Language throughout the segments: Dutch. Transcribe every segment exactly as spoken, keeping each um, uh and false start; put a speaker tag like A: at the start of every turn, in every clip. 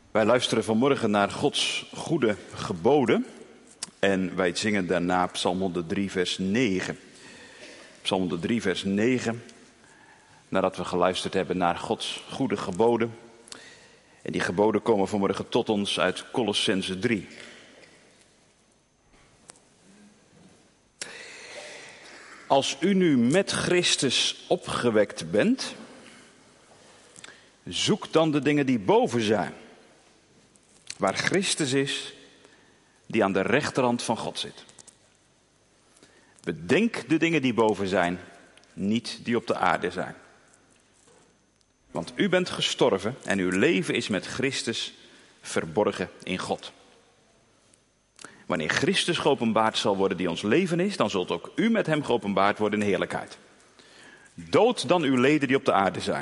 A: Wij luisteren vanmorgen naar Gods goede geboden en wij zingen daarna Psalm honderddrie vers negen. Psalm honderddrie vers negen, nadat we geluisterd hebben naar Gods goede geboden. En die geboden komen vanmorgen tot ons uit Kolossenzen drie. Als u nu met Christus opgewekt bent, zoek dan de dingen die boven zijn, waar Christus is, die aan de rechterhand van God zit. Bedenk de dingen die boven zijn, niet die op de aarde zijn. Want u bent gestorven en uw leven is met Christus verborgen in God. Wanneer Christus geopenbaard zal worden die ons leven is, dan zult ook u met hem geopenbaard worden in heerlijkheid. Dood dan uw leden die op de aarde zijn.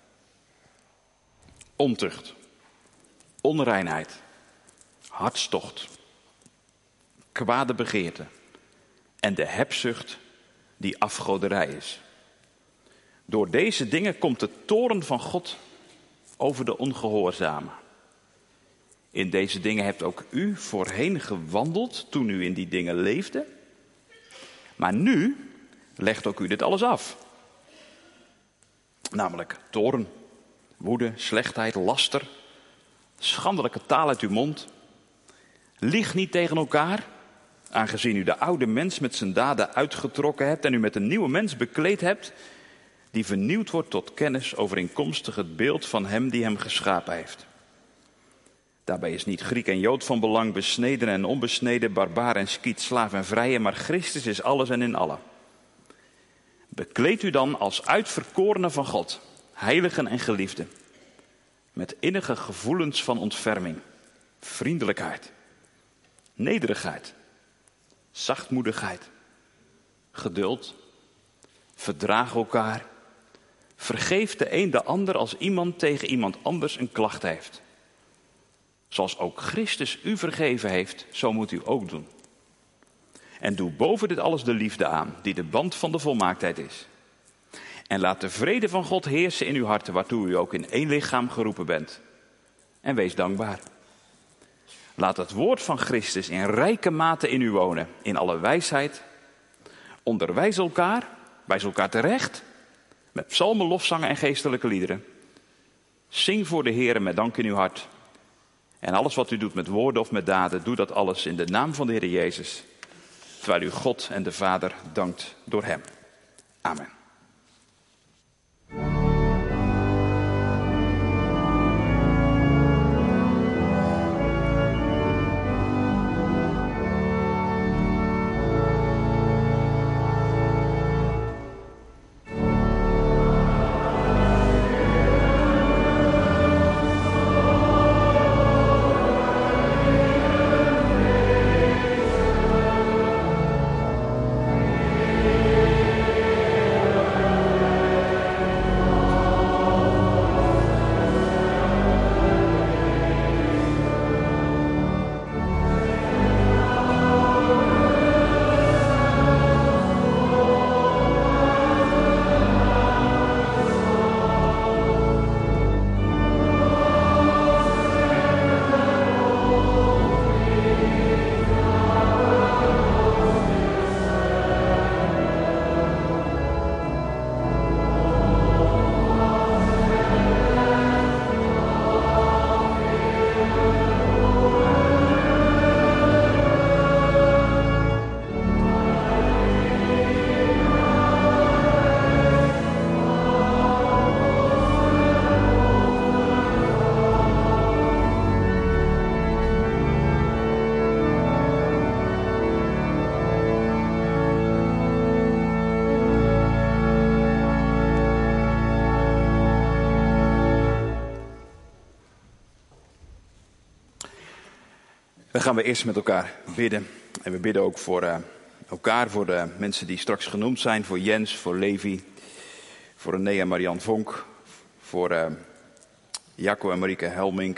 A: Ontucht, onreinheid, hartstocht, kwade begeerte en de hebzucht die afgoderij is. Door deze dingen komt de toorn van God over de ongehoorzamen. In deze dingen hebt ook u voorheen gewandeld toen u in die dingen leefde. Maar nu legt ook u dit alles af. Namelijk toorn, woede, slechtheid, laster, schandelijke taal uit uw mond. Lieg niet tegen elkaar, aangezien u de oude mens met zijn daden uitgetrokken hebt en u met een nieuwe mens bekleed hebt, die vernieuwd wordt tot kennis overeenkomstig het beeld van hem die hem geschapen heeft. Daarbij is niet Griek en Jood van belang, besneden en onbesneden, barbaar en skiet, slaaf en vrije, maar Christus is alles en in allen. Bekleed u dan als uitverkorenen van God, heiligen en geliefden, met innige gevoelens van ontferming, vriendelijkheid, nederigheid, zachtmoedigheid, geduld, verdraag elkaar, vergeef de een de ander als iemand tegen iemand anders een klacht heeft. Zoals ook Christus u vergeven heeft, zo moet u ook doen. En doe boven dit alles de liefde aan, die de band van de volmaaktheid is. En laat de vrede van God heersen in uw harten, waartoe u ook in één lichaam geroepen bent. En wees dankbaar. Laat het woord van Christus in rijke mate in u wonen, in alle wijsheid. Onderwijs elkaar, wijs elkaar terecht, met psalmen, lofzangen en geestelijke liederen. Zing voor de Heere met dank in uw hart. En alles wat u doet met woorden of met daden, doe dat alles in de naam van de Heer Jezus, terwijl u God en de Vader dankt door hem. Amen. Dan gaan we eerst met elkaar bidden. En we bidden ook voor uh, elkaar, voor de mensen die straks genoemd zijn. Voor Jens, voor Levi, voor René en Marian Vonk. Voor uh, Jacco en Marieke Helmink.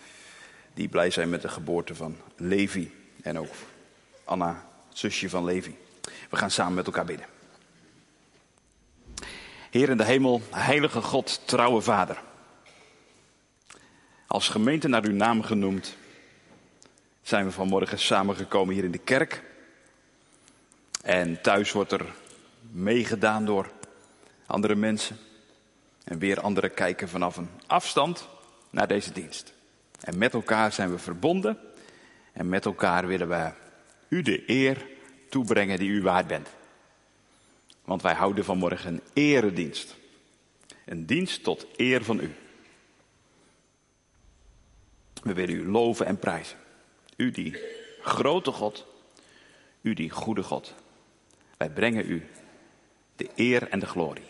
A: Die blij zijn met de geboorte van Levi. En ook Anna, het zusje van Levi. We gaan samen met elkaar bidden. Heer in de hemel, heilige God, trouwe Vader. Als gemeente naar uw naam genoemd zijn we vanmorgen samengekomen hier in de kerk. En thuis wordt er meegedaan door andere mensen. En weer anderen kijken vanaf een afstand naar deze dienst. En met elkaar zijn we verbonden. En met elkaar willen we u de eer toebrengen die u waard bent. Want wij houden vanmorgen een eredienst. Een dienst tot eer van u. We willen u loven en prijzen. U die grote God. U die goede God. Wij brengen u de eer en de glorie.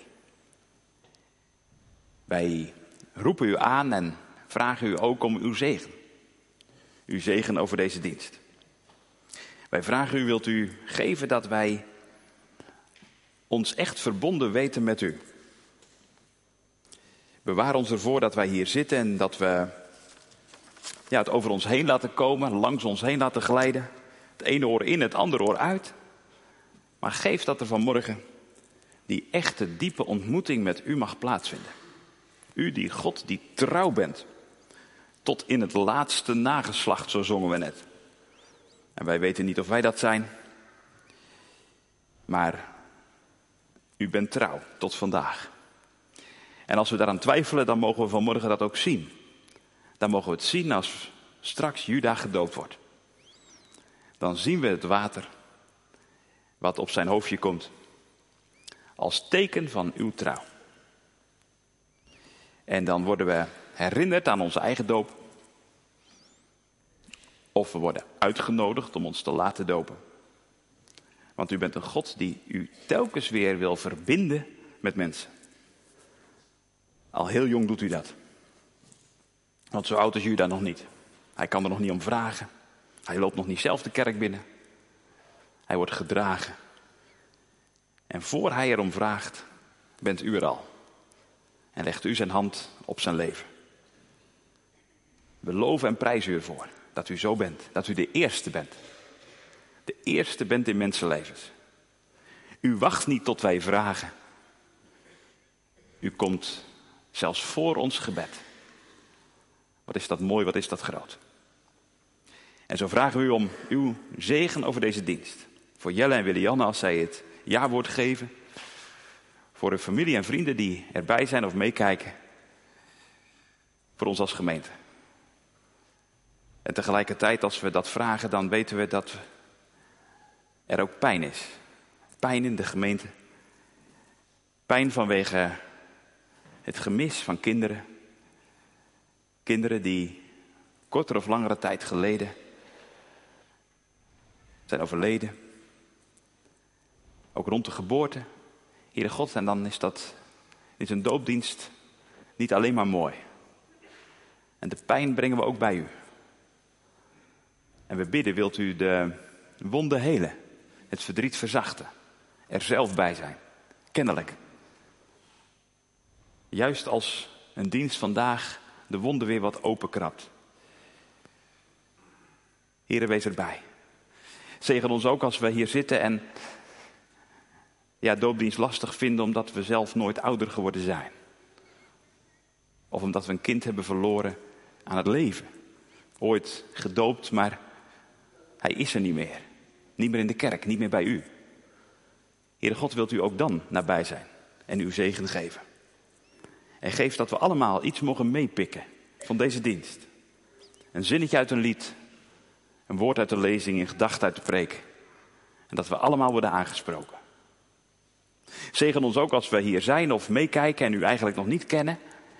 A: Wij roepen u aan en vragen u ook om uw zegen. Uw zegen over deze dienst. Wij vragen u, wilt u geven dat wij ons echt verbonden weten met u. Bewaar ons ervoor dat wij hier zitten en dat we ja, het over ons heen laten komen, langs ons heen laten glijden. Het ene oor in, het andere oor uit. Maar geef dat er vanmorgen die echte, diepe ontmoeting met u mag plaatsvinden. U die God, die trouw bent. Tot in het laatste nageslacht, zo zongen we net. En wij weten niet of wij dat zijn. Maar u bent trouw tot vandaag. En als we daaraan twijfelen, dan mogen we vanmorgen dat ook zien. Dan mogen we het zien als straks Juda gedoopt wordt. Dan zien we het water wat op zijn hoofdje komt. Als teken van uw trouw. En dan worden we herinnerd aan onze eigen doop. Of we worden uitgenodigd om ons te laten dopen. Want u bent een God die u telkens weer wil verbinden met mensen. Al heel jong doet u dat. Want zo oud is Juda nog niet. Hij kan er nog niet om vragen. Hij loopt nog niet zelf de kerk binnen. Hij wordt gedragen. En voor hij erom vraagt, bent u er al. En legt u zijn hand op zijn leven. We loven en prijzen u ervoor dat u zo bent. Dat u de eerste bent. De eerste bent in mensenlevens. U wacht niet tot wij vragen. U komt zelfs voor ons gebed. Wat is dat mooi, wat is dat groot. En zo vragen we u om uw zegen over deze dienst. Voor Jelle en Willianne als zij het jawoord geven. Voor uw familie en vrienden die erbij zijn of meekijken. Voor ons als gemeente. En tegelijkertijd als we dat vragen, dan weten we dat er ook pijn is. Pijn in de gemeente. Pijn vanwege het gemis van kinderen. Kinderen die korter of langere tijd geleden zijn overleden. Ook rond de geboorte. Heere God, en dan is dat is een doopdienst niet alleen maar mooi. En de pijn brengen we ook bij u. En we bidden, wilt u de wonden helen, het verdriet verzachten, er zelf bij zijn, kennelijk. Juist als een dienst vandaag de wonden weer wat openkrabt. Heere, wees erbij. Zegen ons ook als we hier zitten en ja, doopdienst lastig vinden omdat we zelf nooit ouder geworden zijn. Of omdat we een kind hebben verloren aan het leven. Ooit gedoopt, maar hij is er niet meer. Niet meer in de kerk, niet meer bij u. Heere God, wilt u ook dan nabij zijn en uw zegen geven. En geef dat we allemaal iets mogen meepikken van deze dienst. Een zinnetje uit een lied, een woord uit de lezing, een gedachte uit de preek. En dat we allemaal worden aangesproken. Zegen ons ook als we hier zijn of meekijken en u eigenlijk nog niet kennen.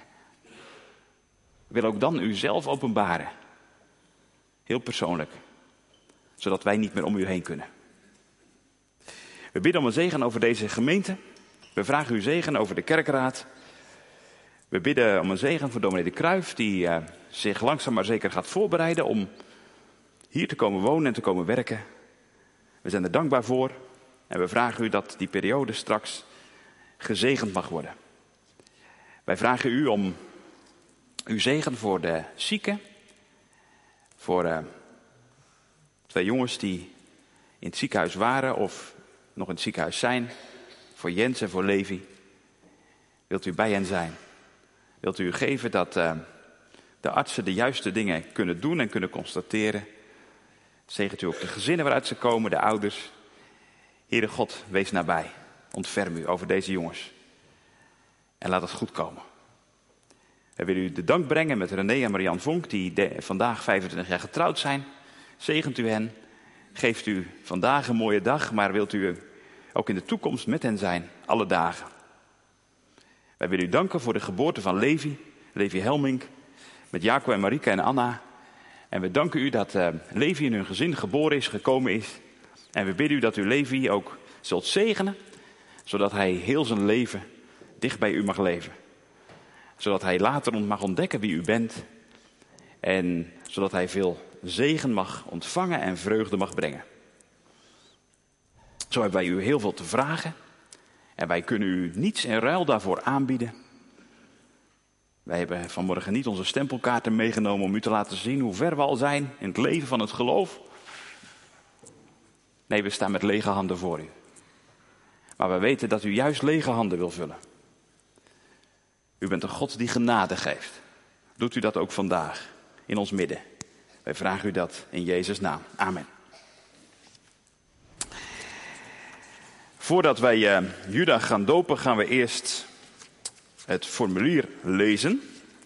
A: Wil ook dan u zelf openbaren. Heel persoonlijk. Zodat wij niet meer om u heen kunnen. We bidden om een zegen over deze gemeente. We vragen uw zegen over de kerkraad. We bidden om een zegen voor dominee de Kruijf, die uh, zich langzaam maar zeker gaat voorbereiden om hier te komen wonen en te komen werken. We zijn er dankbaar voor en we vragen u dat die periode straks gezegend mag worden. Wij vragen u om uw zegen voor de zieken, voor uh, twee jongens die in het ziekenhuis waren of nog in het ziekenhuis zijn, voor Jens en voor Levi. Wilt u bij hen zijn? Wilt u geven dat uh, de artsen de juiste dingen kunnen doen en kunnen constateren. Zegent u ook de gezinnen waaruit ze komen, de ouders. Heere God, wees nabij. Ontferm u over deze jongens. En laat het goed komen. Wij willen u de dank brengen met René en Marianne Vonk, die de, vandaag vijfentwintig jaar getrouwd zijn. Zegent u hen. Geeft u vandaag een mooie dag, maar wilt u ook in de toekomst met hen zijn, alle dagen. Wij willen u danken voor de geboorte van Levi, Levi Helmink, met Jaco en Marika en Anna. En we danken u dat uh, Levi in hun gezin geboren is, gekomen is. En we bidden u dat u Levi ook zult zegenen, zodat hij heel zijn leven dicht bij u mag leven. Zodat hij later mag ontdekken wie u bent. En zodat hij veel zegen mag ontvangen en vreugde mag brengen. Zo hebben wij u heel veel te vragen. En wij kunnen u niets in ruil daarvoor aanbieden. Wij hebben vanmorgen niet onze stempelkaarten meegenomen om u te laten zien hoe ver we al zijn in het leven van het geloof. Nee, we staan met lege handen voor u. Maar we weten dat u juist lege handen wil vullen. U bent een God die genade geeft. Doet u dat ook vandaag in ons midden. Wij vragen u dat in Jezus' naam. Amen. Voordat wij uh, Juda gaan dopen, gaan we eerst het formulier lezen.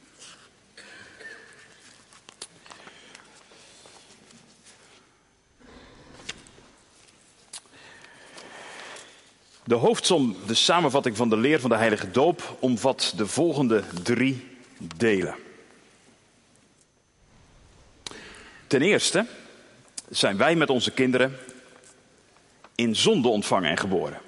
A: De hoofdsom, de samenvatting van de leer van de heilige doop, omvat de volgende drie delen. Ten eerste zijn wij met onze kinderen in zonde ontvangen en geboren.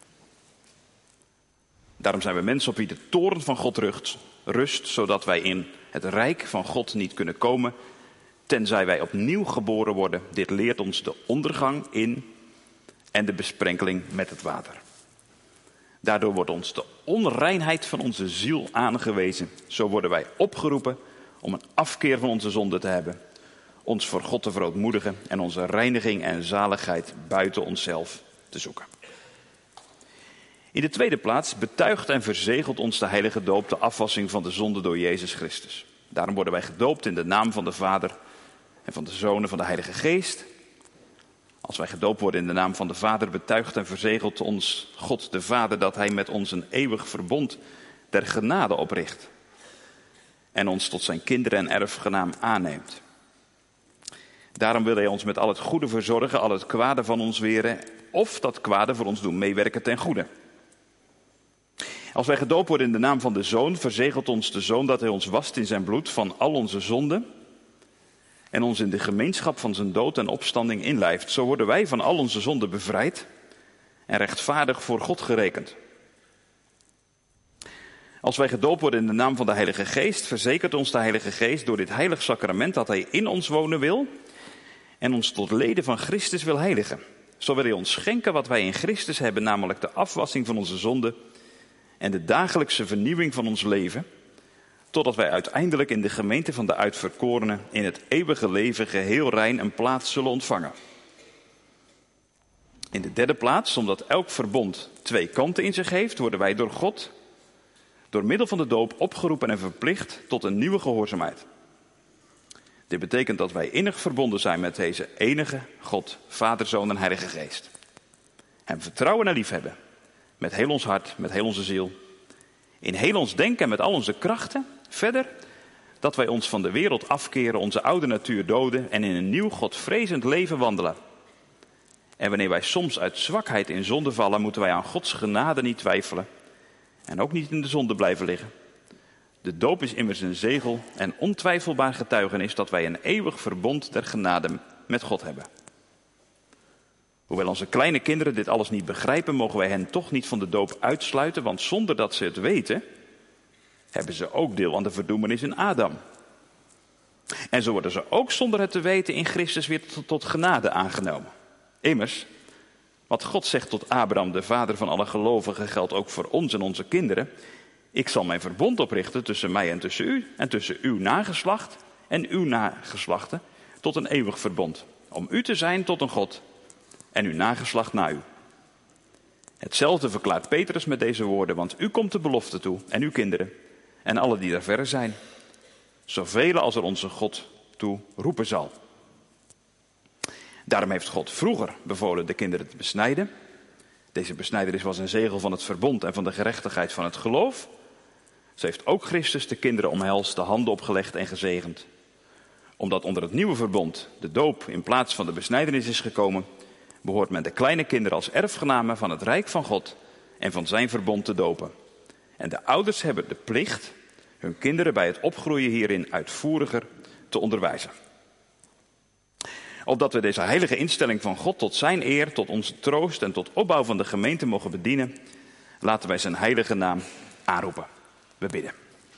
A: Daarom zijn we mensen op wie de toorn van God rust, rust, zodat wij in het rijk van God niet kunnen komen, tenzij wij opnieuw geboren worden. Dit leert ons de ondergang in en de besprenkeling met het water. Daardoor wordt ons de onreinheid van onze ziel aangewezen. Zo worden wij opgeroepen om een afkeer van onze zonde te hebben, ons voor God te verootmoedigen en onze reiniging en zaligheid buiten onszelf te zoeken. In de tweede plaats betuigt en verzegelt ons de heilige doop de afwassing van de zonde door Jezus Christus. Daarom worden wij gedoopt in de naam van de Vader en van de Zoon en van de Heilige Geest. Als wij gedoopt worden in de naam van de Vader, betuigt en verzegelt ons God de Vader dat hij met ons een eeuwig verbond der genade opricht. En ons tot zijn kinderen en erfgenaam aanneemt. Daarom wil hij ons met al het goede verzorgen, al het kwade van ons weren, of dat kwade voor ons doen meewerken ten goede. Als wij gedoopt worden in de naam van de Zoon, verzegelt ons de Zoon dat hij ons wast in zijn bloed van al onze zonden en ons in de gemeenschap van zijn dood en opstanding inlijft. Zo worden wij van al onze zonden bevrijd en rechtvaardig voor God gerekend. Als wij gedoopt worden in de naam van de Heilige Geest, verzekert ons de Heilige Geest door dit heilig sacrament dat hij in ons wonen wil en ons tot leden van Christus wil heiligen. Zo wil hij ons schenken wat wij in Christus hebben, namelijk de afwassing van onze zonden en de dagelijkse vernieuwing van ons leven, totdat wij uiteindelijk in de gemeente van de uitverkorenen in het eeuwige leven geheel rein een plaats zullen ontvangen. In de derde plaats, omdat elk verbond twee kanten in zich heeft, worden wij door God door middel van de doop opgeroepen en verplicht tot een nieuwe gehoorzaamheid. Dit betekent dat wij innig verbonden zijn met deze enige God, Vader, Zoon en Heilige Geest. Hem vertrouwen en liefhebben, met heel ons hart, met heel onze ziel, in heel ons denken en met al onze krachten. Verder, dat wij ons van de wereld afkeren, onze oude natuur doden en in een nieuw Godvrezend leven wandelen. En wanneer wij soms uit zwakheid in zonde vallen, moeten wij aan Gods genade niet twijfelen en ook niet in de zonde blijven liggen. De doop is immers een zegel en ontwijfelbaar getuigenis dat wij een eeuwig verbond der genade met God hebben. Hoewel onze kleine kinderen dit alles niet begrijpen, mogen wij hen toch niet van de doop uitsluiten, want zonder dat ze het weten, hebben ze ook deel aan de verdoemenis in Adam. En zo worden ze ook zonder het te weten in Christus weer tot, tot genade aangenomen. Immers, wat God zegt tot Abraham, de vader van alle gelovigen, geldt ook voor ons en onze kinderen. Ik zal mijn verbond oprichten tussen mij en tussen u en tussen uw nageslacht en uw nageslachten tot een eeuwig verbond. Om u te zijn tot een God en uw nageslacht na u. Hetzelfde verklaart Petrus met deze woorden, want u komt de belofte toe en uw kinderen en alle die daar verre zijn. zoveel als er onze God toe roepen zal. Daarom heeft God vroeger bevolen de kinderen te besnijden. Deze besnijdenis was een zegel van het verbond en van de gerechtigheid van het geloof. Ze heeft ook Christus de kinderen omhelst, de handen opgelegd en gezegend. Omdat onder het nieuwe verbond de doop in plaats van de besnijdenis is gekomen, behoort men de kleine kinderen als erfgenamen van het rijk van God en van zijn verbond te dopen. En de ouders hebben de plicht hun kinderen bij het opgroeien hierin uitvoeriger te onderwijzen. Opdat we deze heilige instelling van God tot zijn eer, tot onze troost en tot opbouw van de gemeente mogen bedienen, laten wij zijn heilige naam aanroepen. We bidden.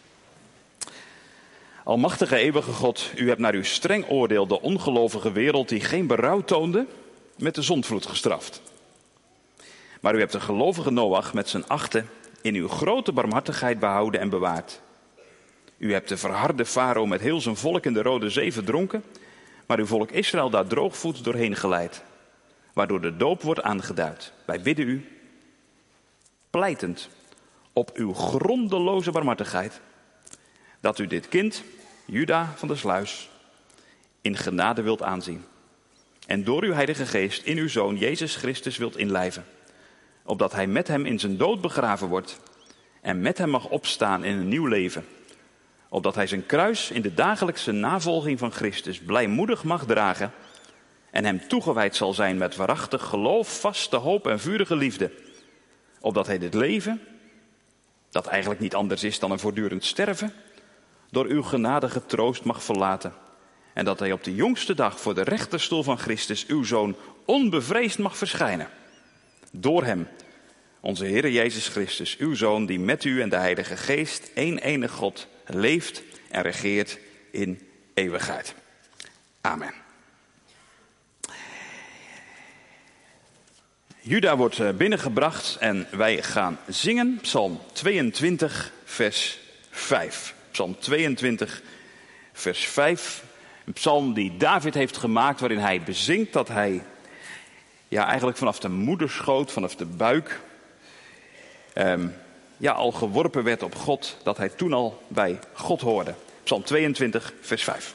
A: Almachtige eeuwige God, u hebt naar uw streng oordeel de ongelovige wereld die geen berouw toonde, met de zondvloed gestraft. Maar u hebt de gelovige Noach met zijn achten in uw grote barmhartigheid behouden en bewaard. U hebt de verharde farao met heel zijn volk in de Rode Zee verdronken, maar uw volk Israël daar droogvoets doorheen geleid, waardoor de doop wordt aangeduid. Wij bidden u, pleitend op uw grondeloze barmhartigheid, dat u dit kind, Juda van der Sluis, in genade wilt aanzien. En door uw Heilige Geest in uw Zoon Jezus Christus wilt inlijven, opdat hij met hem in zijn dood begraven wordt en met hem mag opstaan in een nieuw leven. Opdat hij zijn kruis in de dagelijkse navolging van Christus blijmoedig mag dragen en hem toegewijd zal zijn met waarachtig geloof, vaste hoop en vurige liefde. Opdat hij dit leven, dat eigenlijk niet anders is dan een voortdurend sterven, door uw genadige troost mag verlaten. En dat hij op de jongste dag voor de rechterstoel van Christus, uw Zoon, onbevreesd mag verschijnen. Door hem, onze Heere Jezus Christus, uw Zoon, die met u en de Heilige Geest, één enig God, leeft en regeert in eeuwigheid. Amen. Juda wordt binnengebracht en wij gaan zingen. Psalm tweeëntwintig, vers vijf. Psalm tweeëntwintig, vers vijf. Een psalm die David heeft gemaakt waarin hij bezingt dat hij ja, eigenlijk vanaf de moederschoot, vanaf de buik, um, ja, al geworpen werd op God, dat hij toen al bij God hoorde. Psalm tweeëntwintig, vers vijf.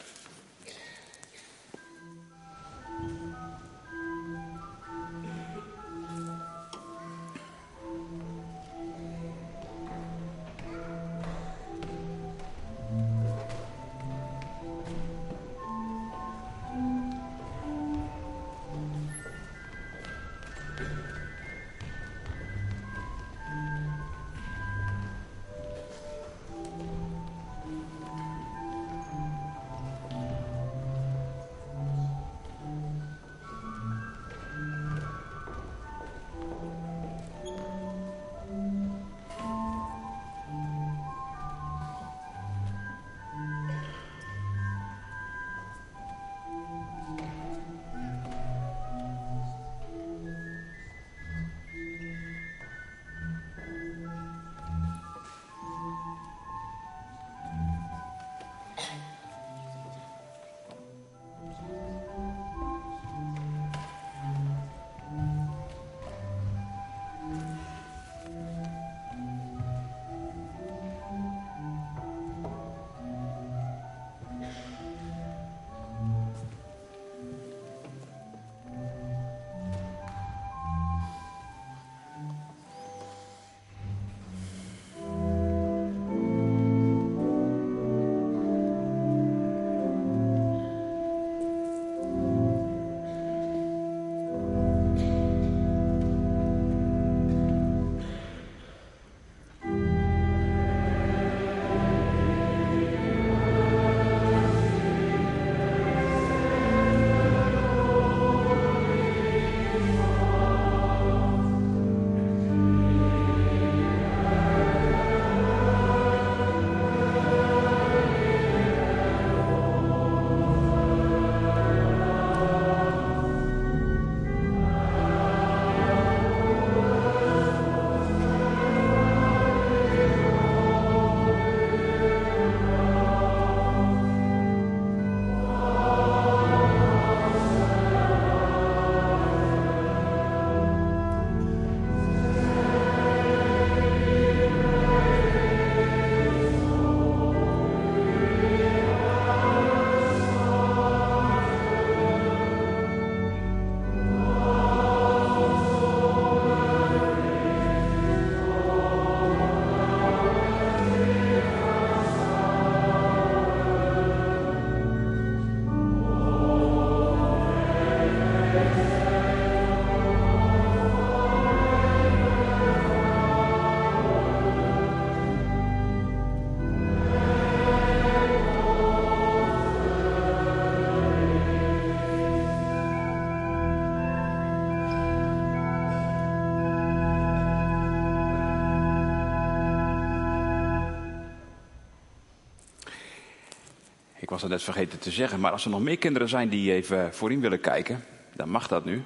A: Ik was het net vergeten te zeggen, maar als er nog meer kinderen zijn die even voorin willen kijken, dan mag dat nu.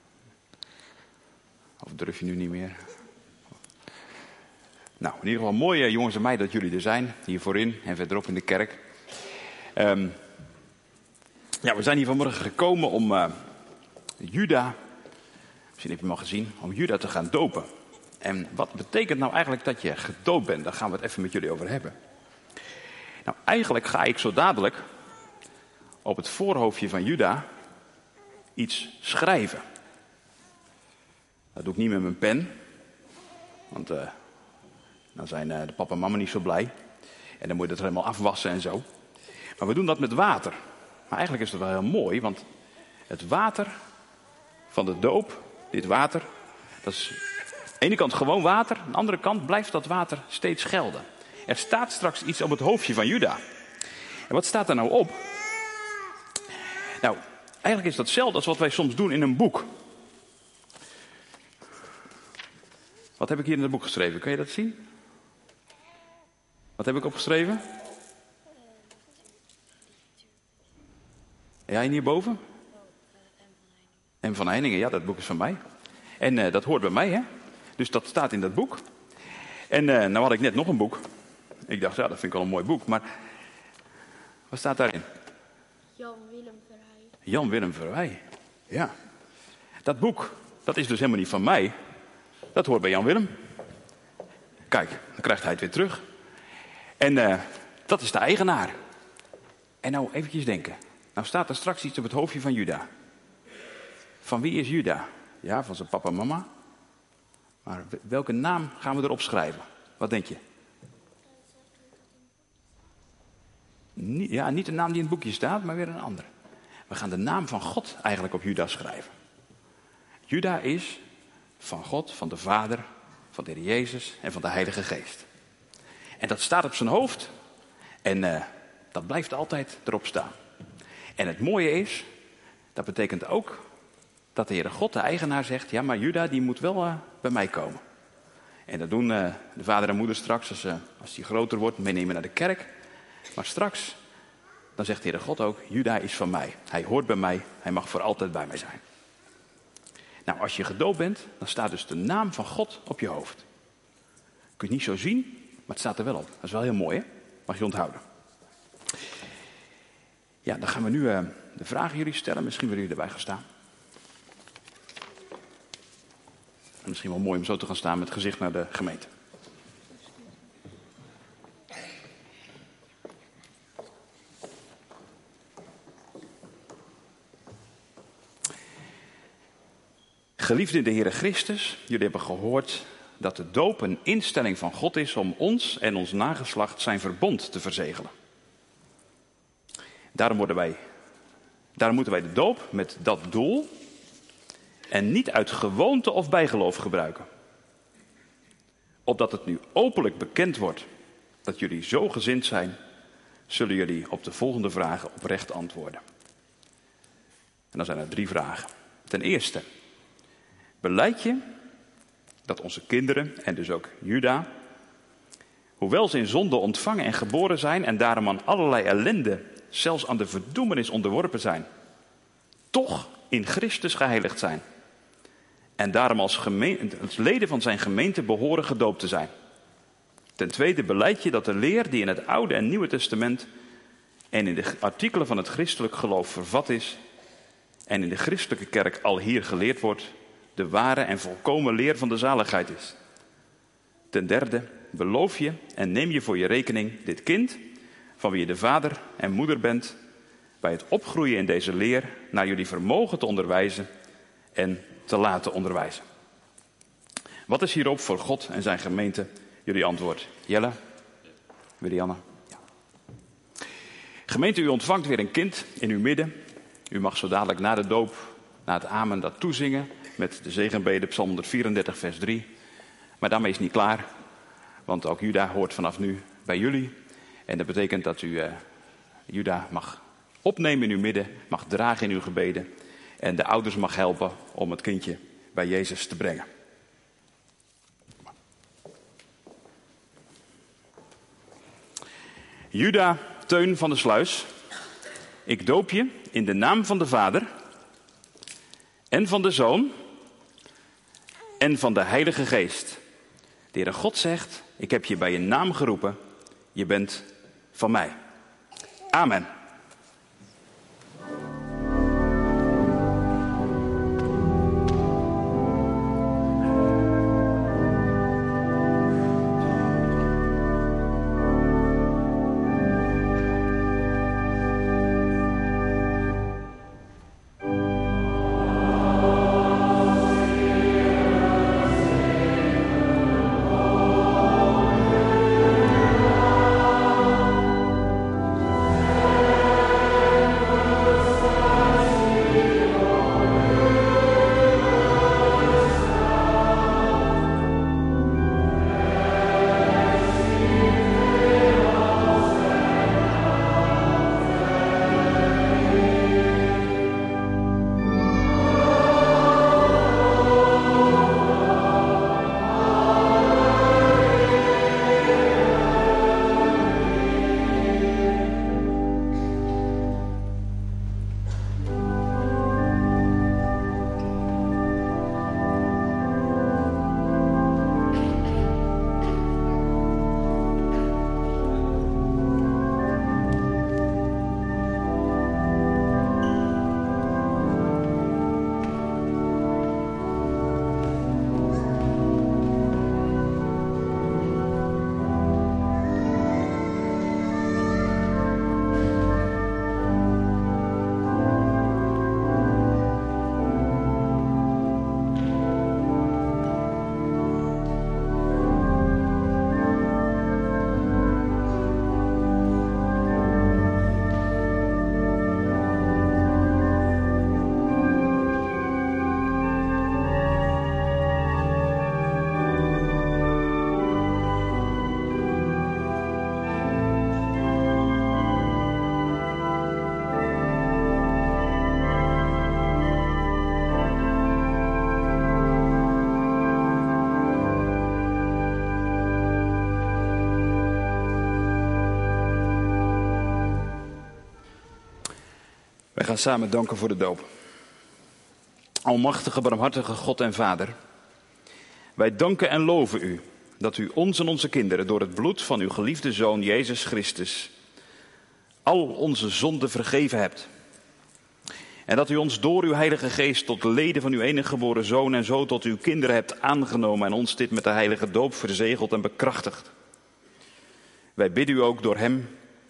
A: Of durf je nu niet meer? Nou, in ieder geval mooi uh, jongens en meiden dat jullie er zijn, hier voorin en verderop in de kerk. Um, ja, we zijn hier vanmorgen gekomen om uh, Juda, misschien heb je hem al gezien, om Juda te gaan dopen. En wat betekent nou eigenlijk dat je gedoopt bent? Daar gaan we het even met jullie over hebben. Nou, eigenlijk ga ik zo dadelijk op het voorhoofdje van Juda iets schrijven. Dat doe ik niet met mijn pen, want uh, dan zijn uh, de papa en mama niet zo blij. En dan moet je dat helemaal afwassen en zo. Maar we doen dat met water. Maar eigenlijk is dat wel heel mooi, want het water van de doop, dit water, dat is aan de ene kant gewoon water, aan de andere kant blijft dat water steeds gelden. Er staat straks iets op het hoofdje van Juda. En wat staat er nou op? Nou, eigenlijk is dat hetzelfde als wat wij soms doen in een boek. Wat heb ik hier in het boek geschreven? Kun je dat zien? Wat heb ik opgeschreven? Ja, en hierboven? En van Heiningen, ja, dat boek is van mij. En uh, dat hoort bij mij, hè? Dus dat staat in dat boek. En uh, nou had ik net nog een boek. Ik dacht, ja, dat vind ik wel een mooi boek. Maar wat staat daarin?
B: Jan Willem Verheij.
A: Jan Willem Verheij, ja. Dat boek, dat is dus helemaal niet van mij. Dat hoort bij Jan Willem. Kijk, dan krijgt hij het weer terug. En uh, dat is de eigenaar. En nou eventjes denken. Nou staat er straks iets op het hoofdje van Juda. Van wie is Juda? Ja, van zijn papa en mama. Maar welke naam gaan we erop schrijven? Wat denk je? Ja, niet de naam die in het boekje staat, maar weer een andere. We gaan de naam van God eigenlijk op Juda schrijven. Juda is van God, van de Vader, van de Heer Jezus en van de Heilige Geest. En dat staat op zijn hoofd. En uh, dat blijft altijd erop staan. En het mooie is, dat betekent ook dat de Heere God, de eigenaar, zegt, ja, maar Juda die moet wel uh, bij mij komen. En dat doen uh, de vader en moeder straks, als, uh, als die groter wordt, meenemen naar de kerk. Maar straks, dan zegt de Heere God ook, Juda is van mij. Hij hoort bij mij, hij mag voor altijd bij mij zijn. Nou, als je gedoopt bent, dan staat dus de naam van God op je hoofd. Kun je niet zo zien, maar het staat er wel op. Dat is wel heel mooi, hè? Mag je onthouden. Ja, dan gaan we nu uh, de vragen jullie stellen. Misschien willen jullie erbij gaan staan. En misschien wel mooi om zo te gaan staan met het gezicht naar de gemeente. Geliefden in de Heere Christus, jullie hebben gehoord dat de doop een instelling van God is om ons en ons nageslacht zijn verbond te verzegelen. Daarom, worden wij, daarom moeten wij de doop met dat doel en niet uit gewoonte of bijgeloof gebruiken. Opdat het nu openlijk bekend wordt dat jullie zo gezind zijn, zullen jullie op de volgende vragen oprecht antwoorden. En dan zijn er drie vragen. Ten eerste, belijd je dat onze kinderen, en dus ook Juda, hoewel ze in zonde ontvangen en geboren zijn en daarom aan allerlei ellende, zelfs aan de verdoemenis onderworpen zijn, toch in Christus geheiligd zijn. En daarom als, gemeen, als leden van zijn gemeente behoren gedoopt te zijn. Ten tweede belijd je dat de leer die in het Oude en Nieuwe Testament en in de artikelen van het christelijk geloof vervat is en in de christelijke kerk al hier geleerd wordt, de ware en volkomen leer van de zaligheid is. Ten derde beloof je en neem je voor je rekening dit kind, van wie je de vader en moeder bent, bij het opgroeien in deze leer naar jullie vermogen te onderwijzen en te laten onderwijzen. Wat is hierop voor God en zijn gemeente jullie antwoord? Jelle? Willianne? Ja. Gemeente, u ontvangt weer een kind in uw midden. U mag zo dadelijk na de doop, na het amen, dat toezingen met de zegenbede, Psalm honderdvierendertig, vers drie. Maar daarmee is het niet klaar, want ook Juda hoort vanaf nu bij jullie. En dat betekent dat u uh, Juda mag opnemen in uw midden, mag dragen in uw gebeden. En de ouders mag helpen om het kindje bij Jezus te brengen. Juda Teun van der Sluis, ik doop je in de naam van de Vader en van de Zoon en van de Heilige Geest. De Heere God zegt, ik heb je bij je naam geroepen, je bent van mij. Amen. Wij gaan samen danken voor de doop. Almachtige, barmhartige God en Vader, wij danken en loven u dat u ons en onze kinderen door het bloed van uw geliefde Zoon Jezus Christus al onze zonden vergeven hebt. En dat u ons door uw Heilige Geest tot leden van uw enige geboren Zoon en zo tot uw kinderen hebt aangenomen en ons dit met de heilige doop verzegeld en bekrachtigd. Wij bidden u ook door hem,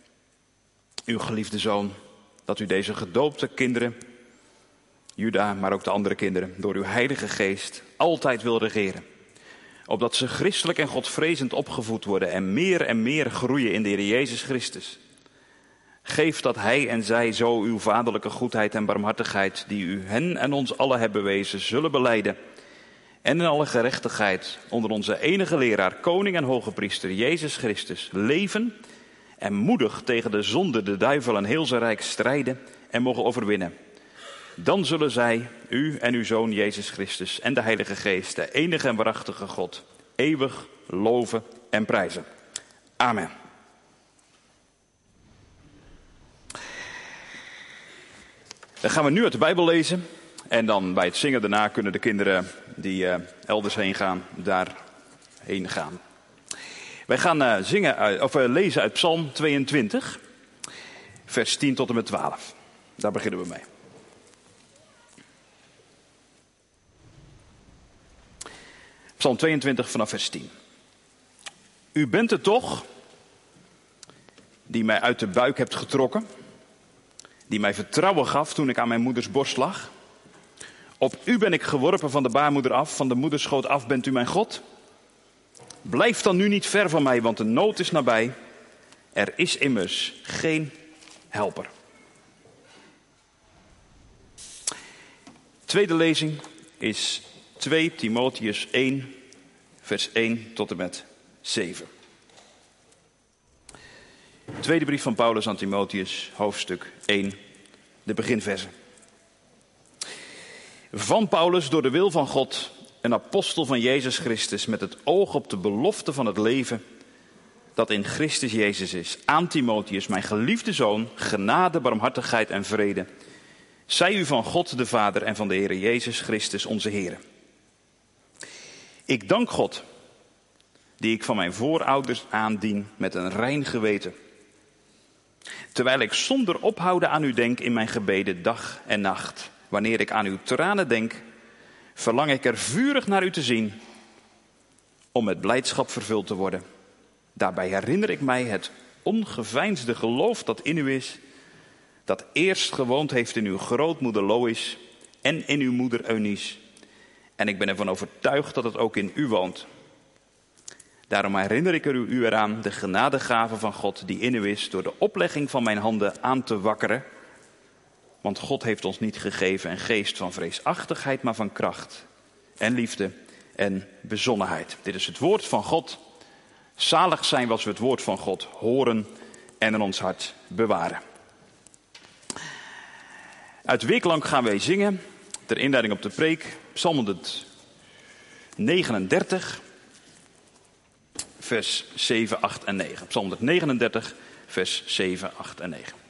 A: uw geliefde Zoon, dat u deze gedoopte kinderen, Juda, maar ook de andere kinderen, door uw Heilige Geest altijd wil regeren. Opdat ze christelijk en godvrezend opgevoed worden en meer en meer groeien in de Heer Jezus Christus. Geef dat hij en zij zo uw vaderlijke goedheid en barmhartigheid, die u hen en ons allen hebben bewezen, zullen belijden. En in alle gerechtigheid onder onze enige leraar, koning en hoge priester, Jezus Christus, leven en moedig tegen de zonde, de duivel en heel zijn rijk strijden en mogen overwinnen. Dan zullen zij, u en uw Zoon Jezus Christus en de Heilige Geest, de enige en waarachtige God, eeuwig loven en prijzen. Amen. Dan gaan we nu uit de Bijbel lezen. En dan bij het zingen daarna kunnen de kinderen die uh, elders heen gaan, daarheen gaan. Wij gaan uh, zingen uit, of, uh, lezen uit Psalm tweeëntwintig, vers tien tot en met twaalf. Daar beginnen we mee. Psalm tweeëntwintig vanaf vers tien. U bent het toch, die mij uit de buik hebt getrokken, die mij vertrouwen gaf toen ik aan mijn moeders borst lag. Op u ben ik geworpen van de baarmoeder af, van de moederschoot af bent u mijn God. Blijf dan nu niet ver van mij, want de nood is nabij. Er is immers geen helper. Tweede lezing is twee Timotheüs één, vers één tot en met zeven. Tweede brief van Paulus aan Timotheus, hoofdstuk één, de beginversen. Van Paulus door de wil van God, een apostel van Jezus Christus, met het oog op de belofte van het leven dat in Christus Jezus is. Aan Timotheus, mijn geliefde zoon, genade, barmhartigheid en vrede. Zij u van God de Vader en van de Heer Jezus Christus onze Heer. Ik dank God, die ik van mijn voorouders aandien met een rein geweten. Terwijl ik zonder ophouden aan u denk in mijn gebeden dag en nacht. Wanneer ik aan uw tranen denk, verlang ik er vurig naar u te zien, om met blijdschap vervuld te worden. Daarbij herinner ik mij het ongeveinsde geloof dat in u is, dat eerst gewoond heeft in uw grootmoeder Lois en in uw moeder Eunice. En ik ben ervan overtuigd dat het ook in u woont. Daarom herinner ik er u eraan de genadegave van God die in u is, door de oplegging van mijn handen aan te wakkeren. Want God heeft ons niet gegeven een geest van vreesachtigheid, maar van kracht en liefde en bezonnenheid. Dit is het woord van God. Zalig zijn we als we het woord van God horen en in ons hart bewaren. Uit weeklang gaan wij zingen, ter inleiding op de preek, Psalm honderdnegenendertig, vers zeven, acht en negen. Psalm honderdnegenendertig, vers zeven, acht en negen.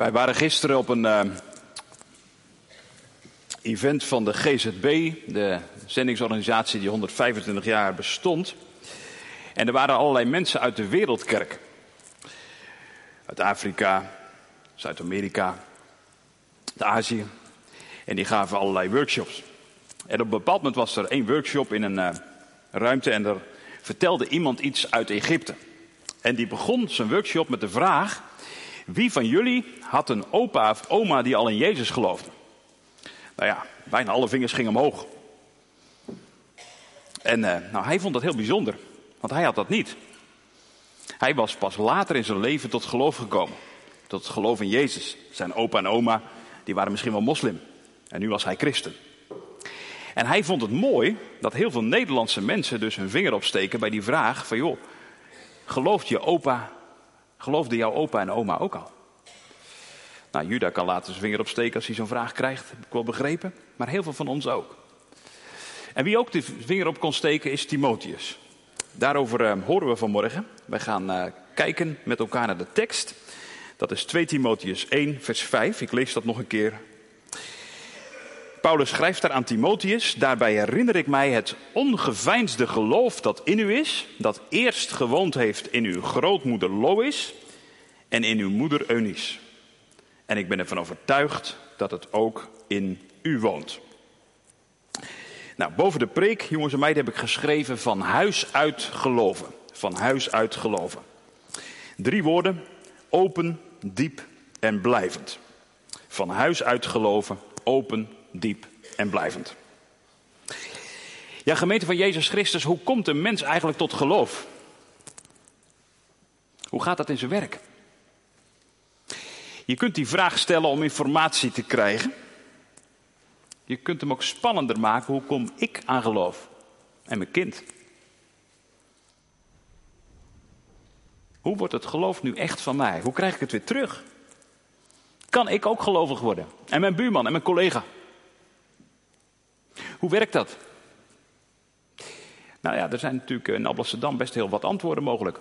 A: Wij waren gisteren op een uh, event van de G Z B, de zendingsorganisatie die honderdvijfentwintig jaar bestond. En er waren allerlei mensen uit de wereldkerk. Uit Afrika, Zuid-Amerika, uit Azië. En die gaven allerlei workshops. En op een bepaald moment was er één workshop in een uh, ruimte en er vertelde iemand iets uit Egypte. En die begon zijn workshop met de vraag: wie van jullie had een opa of oma die al in Jezus geloofde? Nou ja, bijna alle vingers gingen omhoog. En uh, nou, hij vond dat heel bijzonder, want hij had dat niet. Hij was pas later in zijn leven tot geloof gekomen. Tot het geloof in Jezus. Zijn opa en oma, die waren misschien wel moslim. En nu was hij christen. En hij vond het mooi dat heel veel Nederlandse mensen dus hun vinger opsteken bij die vraag van joh, gelooft je opa, geloofde jouw opa en oma ook al? Nou, Juda kan later zijn vinger opsteken als hij zo'n vraag krijgt, heb ik wel begrepen. Maar heel veel van ons ook. En wie ook de vinger op kon steken is Timotheus. Daarover uh, horen we vanmorgen. Wij gaan uh, kijken met elkaar naar de tekst. Dat is twee Timotheus één vers vijf. Ik lees dat nog een keer. Paulus schrijft daar aan Timotheus: daarbij herinner ik mij het ongeveinsde geloof dat in u is, dat eerst gewoond heeft in uw grootmoeder Lois en in uw moeder Eunice. En ik ben ervan overtuigd dat het ook in u woont. Nou, boven de preek, jongens en meiden, heb ik geschreven van huis uit geloven. Van huis uit geloven. Drie woorden: open, diep en blijvend. Van huis uit geloven, open, diep en blijvend. Ja, gemeente van Jezus Christus, hoe komt een mens eigenlijk tot geloof? Hoe gaat dat in zijn werk? Je kunt die vraag stellen om informatie te krijgen. Je kunt hem ook spannender maken. Hoe kom ik aan geloof? En mijn kind. Hoe wordt het geloof nu echt van mij? Hoe krijg ik het weer terug? Kan ik ook gelovig worden? En mijn buurman en mijn collega? Hoe werkt dat? Nou ja, er zijn natuurlijk in Alblasserdam best heel wat antwoorden mogelijk.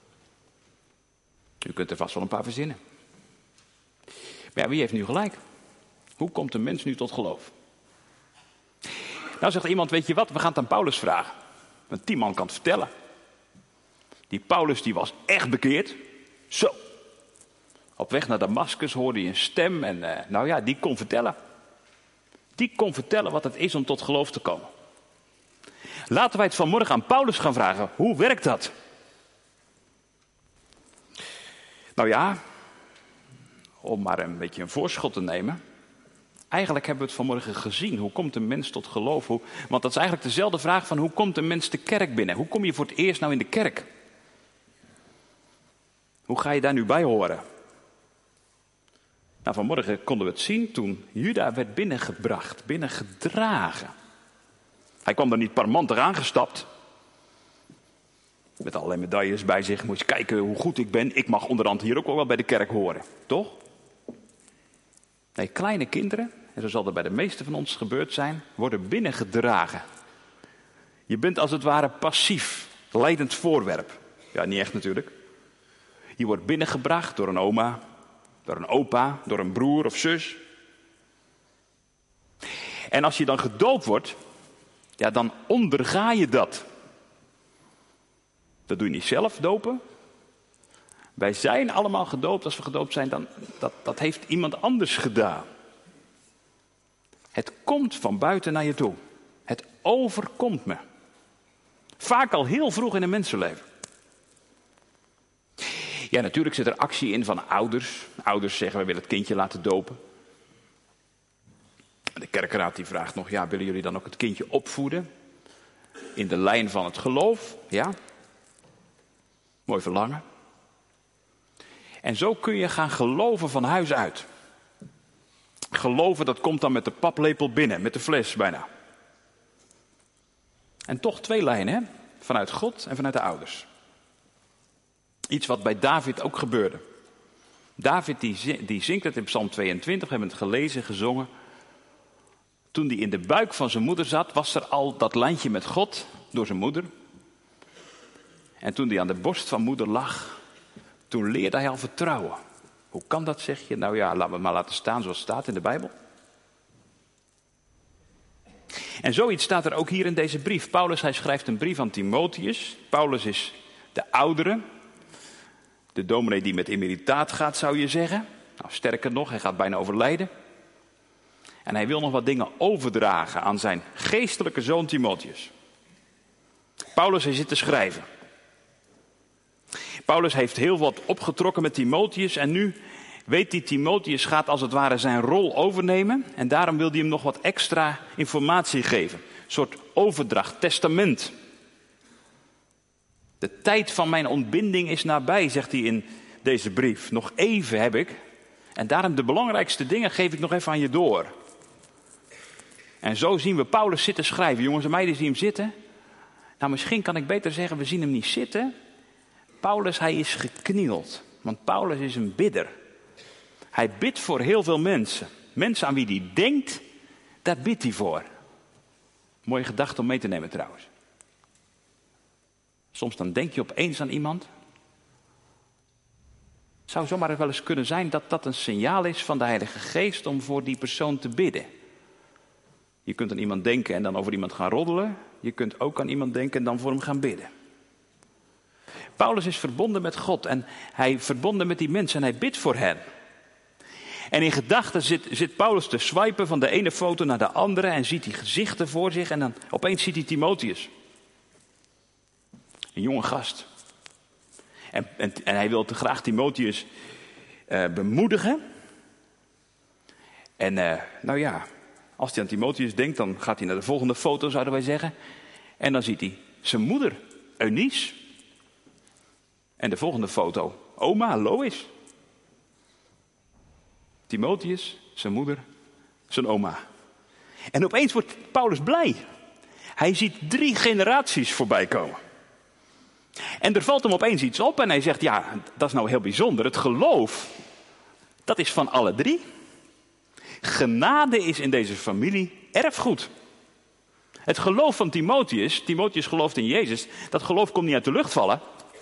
A: U kunt er vast wel een paar verzinnen. Maar ja, wie heeft nu gelijk? Hoe komt een mens nu tot geloof? Nou zegt iemand, weet je wat, we gaan het aan Paulus vragen. Want die man kan het vertellen. Die Paulus die was echt bekeerd. Zo. Op weg naar Damascus hoorde hij een stem en uh, nou ja, die kon vertellen. Die kon vertellen wat het is om tot geloof te komen. Laten wij het vanmorgen aan Paulus gaan vragen. Hoe werkt dat? Nou ja, om maar een beetje een voorschot te nemen. Eigenlijk hebben we het vanmorgen gezien. Hoe komt een mens tot geloof? Hoe, want dat is eigenlijk dezelfde vraag van hoe komt een mens de kerk binnen? Hoe kom je voor het eerst nou in de kerk? Hoe ga je daar nu bij horen? Nou, vanmorgen konden we het zien toen Juda werd binnengebracht, binnengedragen. Hij kwam er niet parmantig aangestapt. Met allerlei medailles bij zich. Moet je kijken hoe goed ik ben. Ik mag onderhand hier ook wel bij de kerk horen. Toch? Nee, kleine kinderen, en zo zal dat bij de meesten van ons gebeurd zijn, worden binnengedragen. Je bent als het ware passief, leidend voorwerp. Ja, niet echt natuurlijk. Je wordt binnengebracht door een oma, door een opa, door een broer of zus. En als je dan gedoopt wordt, ja, dan onderga je dat. Dat doe je niet zelf, dopen. Wij zijn allemaal gedoopt. Als we gedoopt zijn, dan dat, dat heeft iemand anders gedaan. Het komt van buiten naar je toe. Het overkomt me. Vaak al heel vroeg in een mensenleven. Ja, natuurlijk zit er actie in van ouders. Ouders zeggen, we willen het kindje laten dopen. De kerkraad die vraagt nog, ja, willen jullie dan ook het kindje opvoeden? In de lijn van het geloof, ja. Mooi verlangen. En zo kun je gaan geloven van huis uit. Geloven, dat komt dan met de paplepel binnen, met de fles bijna. En toch twee lijnen, hè? Vanuit God en vanuit de ouders. Iets wat bij David ook gebeurde. David die, die zingt het in Psalm tweeëntwintig, we hebben het gelezen, gezongen. Toen hij in de buik van zijn moeder zat, was er al dat lijntje met God door zijn moeder. En toen hij aan de borst van moeder lag, toen leerde hij al vertrouwen. Hoe kan dat, zeg je? Nou ja, laten we het maar laten staan zoals het staat in de Bijbel. En zoiets staat er ook hier in deze brief. Paulus, hij schrijft een brief aan Timotheus. Paulus is de oudere. De dominee die met emeritaat gaat, zou je zeggen. Nou, sterker nog, hij gaat bijna overlijden. En hij wil nog wat dingen overdragen aan zijn geestelijke zoon Timotheus. Paulus, hij zit te schrijven. Paulus heeft heel wat opgetrokken met Timotheus en nu weet die Timotheus gaat als het ware zijn rol overnemen. En daarom wil hij hem nog wat extra informatie geven. Een soort overdracht, testament. De tijd van mijn ontbinding is nabij, zegt hij in deze brief. Nog even heb ik. En daarom de belangrijkste dingen geef ik nog even aan je door. En zo zien we Paulus zitten schrijven. Jongens en meiden zien hem zitten. Nou, misschien kan ik beter zeggen, we zien hem niet zitten. Paulus, hij is geknield. Want Paulus is een bidder. Hij bidt voor heel veel mensen. Mensen aan wie hij denkt, daar bidt hij voor. Mooie gedachte om mee te nemen trouwens. Soms dan denk je opeens aan iemand. Het zou zomaar wel eens kunnen zijn dat dat een signaal is van de Heilige Geest om voor die persoon te bidden. Je kunt aan iemand denken en dan over iemand gaan roddelen. Je kunt ook aan iemand denken en dan voor hem gaan bidden. Paulus is verbonden met God en hij verbonden met die mensen en hij bidt voor hen. En in gedachten zit, zit Paulus te swipen van de ene foto naar de andere en ziet die gezichten voor zich en dan opeens ziet hij Timotheus. Een jonge gast. En, en, en hij wil te graag Timotheus uh, bemoedigen. En uh, nou ja, als hij aan Timotheus denkt, dan gaat hij naar de volgende foto, zouden wij zeggen. En dan ziet hij zijn moeder, Eunice. En de volgende foto, oma Lois. Timotheus, zijn moeder, zijn oma. En opeens wordt Paulus blij. Hij ziet drie generaties voorbij komen. En er valt hem opeens iets op en hij zegt, ja, dat is nou heel bijzonder. Het geloof, dat is van alle drie. Genade is in deze familie erfgoed. Het geloof van Timotheus, Timotheus gelooft in Jezus, dat geloof komt niet uit de lucht vallen.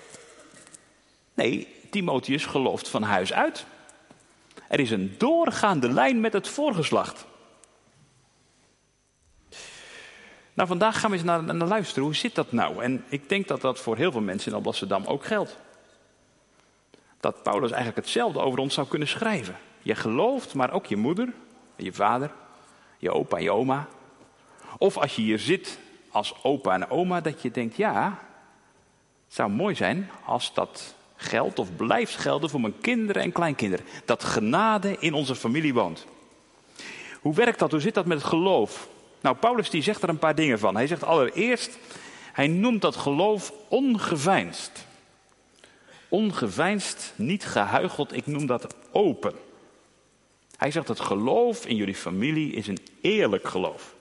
A: Nee, Timotheus gelooft van huis uit. Er is een doorgaande lijn met het voorgeslacht. Nou, vandaag gaan we eens naar, naar luisteren. Hoe zit dat nou? En ik denk dat dat voor heel veel mensen in Alblasserdam ook geldt. Dat Paulus eigenlijk hetzelfde over ons zou kunnen schrijven. Je gelooft, maar ook je moeder, je vader, je opa en je oma. Of als je hier zit als opa en oma, dat je denkt, ja, het zou mooi zijn als dat geldt of blijft gelden voor mijn kinderen en kleinkinderen. Dat genade in onze familie woont. Hoe werkt dat? Hoe zit dat met het geloof? Nou, Paulus die zegt er een paar dingen van. Hij zegt allereerst, hij noemt dat geloof ongeveinsd. Ongeveinsd, niet gehuicheld, ik noem dat open. Hij zegt het geloof in jullie familie is een eerlijk geloof.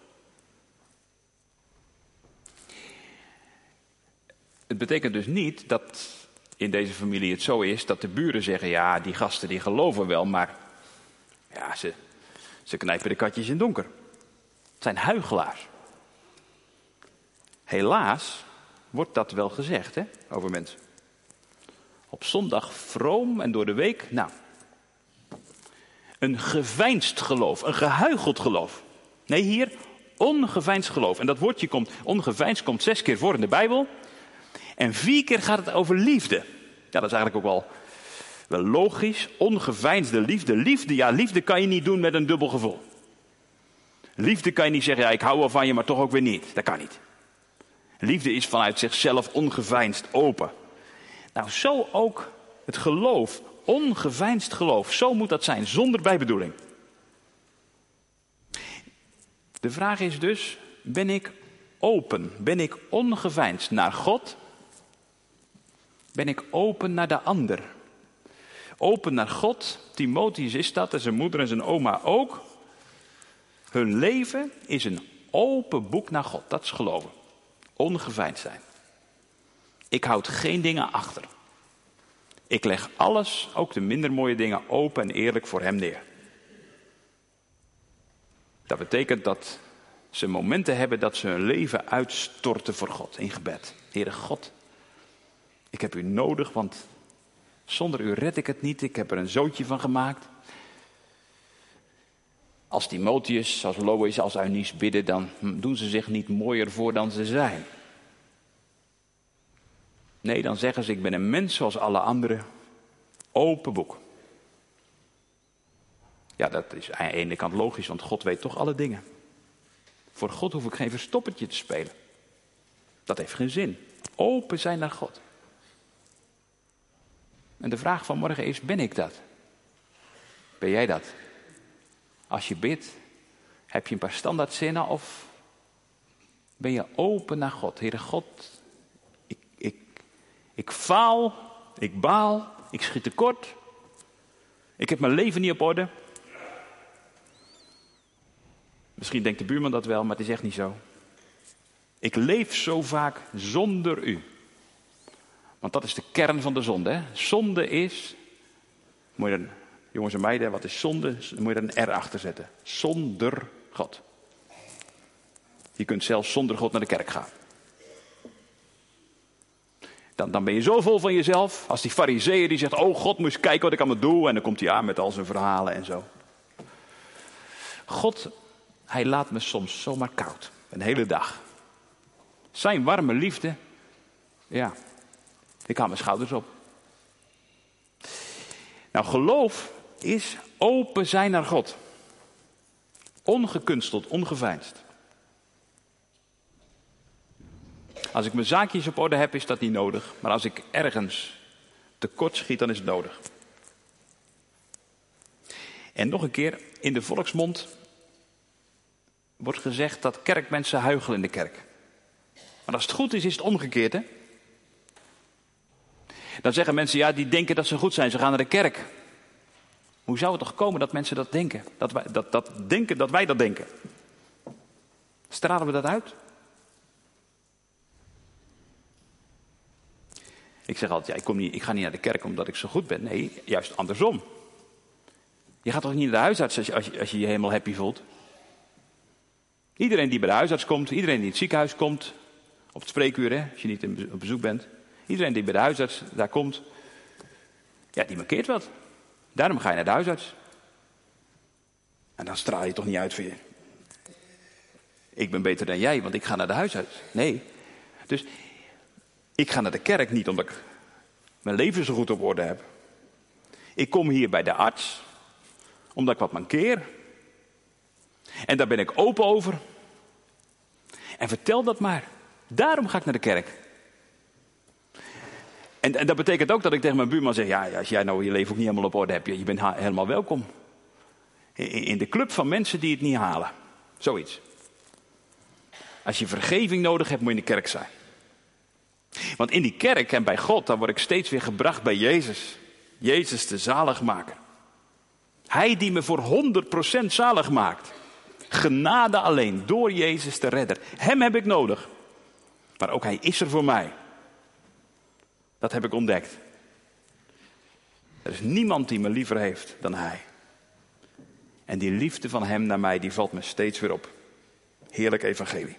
A: Het betekent dus niet dat in deze familie het zo is dat de buren zeggen, ja, die gasten die geloven wel, maar ja, ze, ze knijpen de katjes in het donker. Het zijn huichelaars. Helaas wordt dat wel gezegd, hè, over mensen. Op zondag vroom en door de week, nou, een geveinsd geloof, een gehuicheld geloof. Nee, hier, ongeveinsd geloof. En dat woordje komt, ongeveinsd, komt zes keer voor in de Bijbel. En vier keer gaat het over liefde. Ja, dat is eigenlijk ook wel, wel logisch. Ongeveinsde liefde. Liefde, ja, liefde kan je niet doen met een dubbel gevoel. Liefde kan je niet zeggen, ja, ik hou wel van je, maar toch ook weer niet. Dat kan niet. Liefde is vanuit zichzelf ongeveinsd, open. Nou, zo ook het geloof. Ongeveinsd geloof. Zo moet dat zijn, zonder bijbedoeling. De vraag is dus, ben ik open? Ben ik ongeveinsd naar God? Ben ik open naar de ander? Open naar God, Timotheus is dat en zijn moeder en zijn oma ook. Hun leven is een open boek naar God, dat is geloven. Ongeveinsd zijn. Ik houd geen dingen achter. Ik leg alles, ook de minder mooie dingen, open en eerlijk voor hem neer. Dat betekent dat ze momenten hebben dat ze hun leven uitstorten voor God in gebed. Heere God, ik heb u nodig, want Zonder u red ik het niet, ik heb er een zootje van gemaakt. Als Timotheus, als Lois, als Eunice bidden, dan doen ze zich niet mooier voor dan ze zijn. Nee, dan zeggen ze, ik ben een mens zoals alle anderen. Open boek. Ja, dat is aan de ene kant logisch, want God weet toch alle dingen. Voor God hoef ik geen verstoppertje te spelen. Dat heeft geen zin. Open zijn naar God. En de vraag van morgen is, ben ik dat? Ben jij dat? Als je bidt, heb je een paar standaardzinnen of ben je open naar God? Heere God, ik, ik, ik faal, ik baal, ik schiet tekort. Ik heb mijn leven niet op orde. Misschien denkt de buurman dat wel, maar het is echt niet zo. Ik leef zo vaak zonder u. Want dat is de kern van de zonde. Hè? Zonde is, moet je er, jongens en meiden, wat is zonde? Dan moet je er een R achter zetten. Zonder God. Je kunt zelfs zonder God naar de kerk gaan. Dan, dan ben je zo vol van jezelf, als die farizeeën die zegt, oh God, moet eens kijken wat ik allemaal doe. En dan komt hij aan met al zijn verhalen en zo. God, hij laat me soms zomaar koud. Een hele dag. Zijn warme liefde, ja, ik haal mijn schouders op. Nou, geloof is open zijn naar God. Ongekunsteld, ongeveinsd. Als ik mijn zaakjes op orde heb, is dat niet nodig. Maar als ik ergens tekort schiet, dan is het nodig. En nog een keer, in de volksmond wordt gezegd dat kerkmensen huichelen in de kerk. Maar als het goed is, is het omgekeerd, hè? Dan zeggen mensen, ja, die denken dat ze goed zijn, ze gaan naar de kerk. Hoe zou het toch komen dat mensen dat denken? Dat wij dat, dat denken, dat wij dat denken? Stralen we dat uit? Ik zeg altijd, ja, ik, kom niet, ik ga niet naar de kerk omdat ik zo goed ben. Nee, juist andersom. Je gaat toch niet naar de huisarts als je als je, als je, je helemaal happy voelt? Iedereen die bij de huisarts komt, iedereen die in het ziekenhuis komt, op het spreekuur, hè, als je niet op bezoek bent. Iedereen die bij de huisarts daar komt, ja, die markeert wat. Daarom ga je naar de huisarts. En dan straal je toch niet uit voor je. Ik ben beter dan jij, want ik ga naar de huisarts. Nee. Dus ik ga naar de kerk niet omdat ik mijn leven zo goed op orde heb. Ik kom hier bij de arts, omdat ik wat mankeer. En daar ben ik open over. En vertel dat maar. Daarom ga ik naar de kerk. En, en dat betekent ook dat ik tegen mijn buurman zeg, ja, als jij nou je leven ook niet helemaal op orde hebt, je bent ha- helemaal welkom. In, in de club van mensen die het niet halen. Zoiets. Als je vergeving nodig hebt, moet je in de kerk zijn. Want in die kerk en bij God, dan word ik steeds weer gebracht bij Jezus. Jezus de zaligmaker. Hij die me voor honderd procent zalig maakt. Genade alleen, door Jezus de redder. Hem heb ik nodig. Maar ook hij is er voor mij. Dat heb ik ontdekt. Er is niemand die me liever heeft dan hij. En die liefde van hem naar mij, die valt me steeds weer op. Heerlijk evangelie.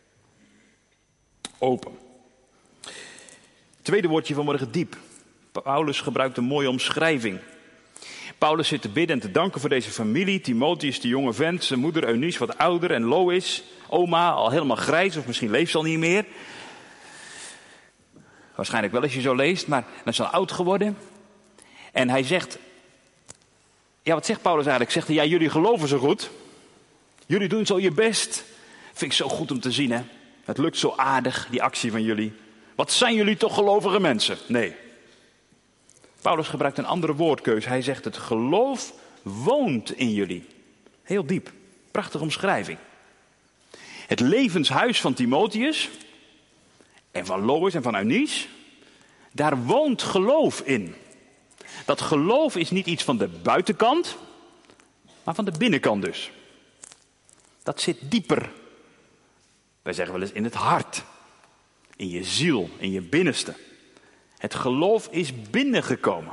A: Open. Tweede woordje vanmorgen, diep. Paulus gebruikt een mooie omschrijving. Paulus zit te bidden en te danken voor deze familie. Timotheus, de jonge vent, zijn moeder Eunice wat ouder en Lois, oma al helemaal grijs of misschien leeft ze al niet meer. Waarschijnlijk wel als je zo leest, maar dan is ze al oud geworden. En hij zegt, ja, wat zegt Paulus eigenlijk? Zegt hij, ja, jullie geloven zo goed. Jullie doen zo je best. Vind ik zo goed om te zien, hè. Het lukt zo aardig, die actie van jullie. Wat zijn jullie toch gelovige mensen? Nee. Paulus gebruikt een andere woordkeus. Hij zegt, het geloof woont in jullie. Heel diep. Prachtige omschrijving. Het levenshuis van Timotheus en van Lois en van Eunice, daar woont geloof in. Dat geloof is niet iets van de buitenkant, maar van de binnenkant dus. Dat zit dieper. Wij zeggen wel eens in het hart. In je ziel, in je binnenste. Het geloof is binnengekomen.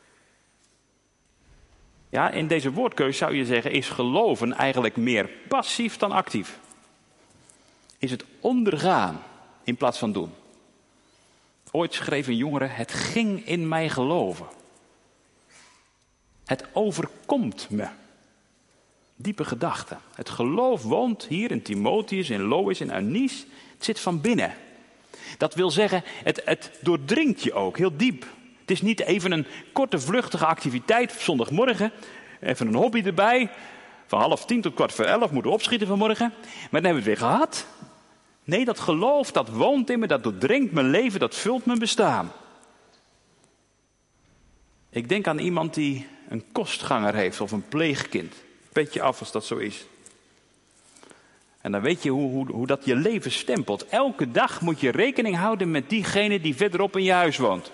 A: Ja, in deze woordkeus zou je zeggen, is geloven eigenlijk meer passief dan actief. Is het ondergaan in plaats van doen. Ooit schreef een jongere, het ging in mij geloven. Het overkomt me. Diepe gedachte. Het geloof woont hier in Timotheus, in Lois, in Eunice. Het zit van binnen. Dat wil zeggen, het, het doordringt je ook, heel diep. Het is niet even een korte, vluchtige activiteit op zondagmorgen. Even een hobby erbij. Van half tien tot kwart voor elf moeten we opschieten vanmorgen. Maar dan hebben we het weer gehad. Nee, dat geloof, dat woont in me, dat doordringt mijn leven, dat vult mijn bestaan. Ik denk aan iemand die een kostganger heeft of een pleegkind. Petje af als dat zo is. En dan weet je hoe, hoe, hoe dat je leven stempelt. Elke dag moet je rekening houden met diegene die verderop in je huis woont.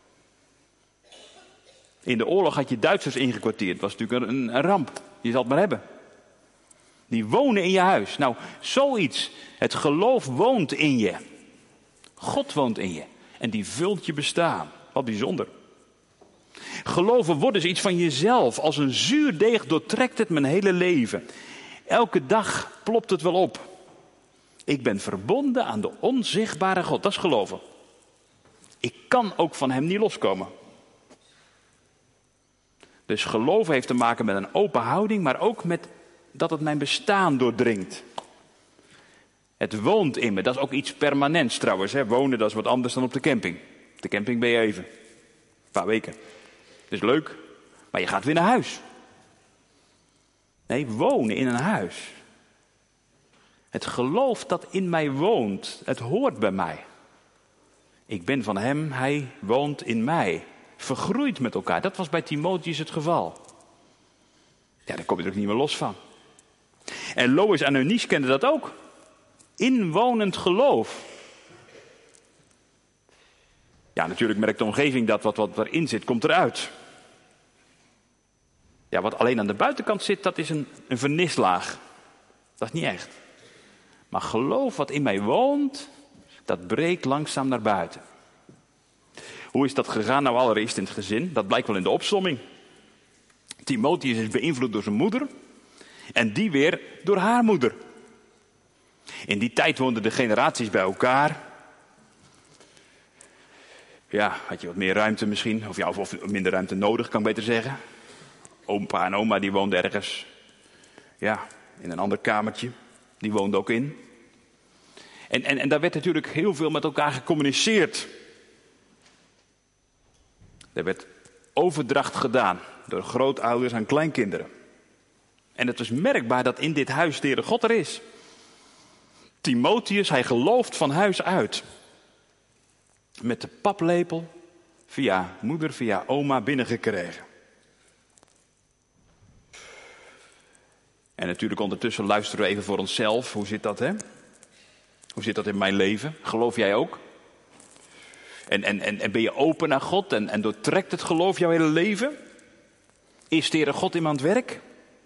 A: In de oorlog had je Duitsers ingekwartierd. Dat was natuurlijk een, een ramp. Je zal het maar hebben. Die wonen in je huis. Nou, zoiets. Het geloof woont in je. God woont in je. En die vult je bestaan. Wat bijzonder. Geloven wordt dus iets van jezelf. Als een zuurdeeg doortrekt het mijn hele leven. Elke dag plopt het wel op. Ik ben verbonden aan de onzichtbare God. Dat is geloven. Ik kan ook van hem niet loskomen. Dus geloven heeft te maken met een open houding, maar ook met dat het mijn bestaan doordringt. Het woont in me. Dat is ook iets permanents trouwens. Hè. Wonen, dat is wat anders dan op de camping. Op de camping ben je even. Een paar weken. Dat is leuk, maar je gaat weer naar huis. Nee, wonen in een huis. Het geloof dat in mij woont, het hoort bij mij. Ik ben van hem, hij woont in mij. Vergroeid met elkaar. Dat was bij Timotheus het geval. Ja, daar kom je er ook niet meer los van. En Lois en Eunice kenden dat ook. Inwonend geloof. Ja, natuurlijk merkt de omgeving dat wat, wat erin zit, komt eruit. Ja, wat alleen aan de buitenkant zit, dat is een, een vernislaag. Dat is niet echt. Maar geloof wat in mij woont, dat breekt langzaam naar buiten. Hoe is dat gegaan? Nou, allereerst in het gezin. Dat blijkt wel in de opsomming. Timotheus is beïnvloed door zijn moeder. En die weer door haar moeder. In die tijd woonden de generaties bij elkaar. Ja, had je wat meer ruimte misschien. Of, ja, of, of minder ruimte nodig, kan ik beter zeggen. Opa en oma die woonden ergens. Ja, in een ander kamertje. Die woonden ook in. En, en, en daar werd natuurlijk heel veel met elkaar gecommuniceerd. Er werd overdracht gedaan door grootouders aan kleinkinderen. En het is merkbaar dat in dit huis de Heere God er is. Timotheus, hij gelooft van huis uit. Met de paplepel via moeder, via oma binnengekregen. En natuurlijk ondertussen luisteren we even voor onszelf. Hoe zit dat, hè? Hoe zit dat in mijn leven? Geloof jij ook? En, en, en, en ben je open naar God en, en doortrekt het geloof jouw hele leven? Is de Heere God in aan het werk?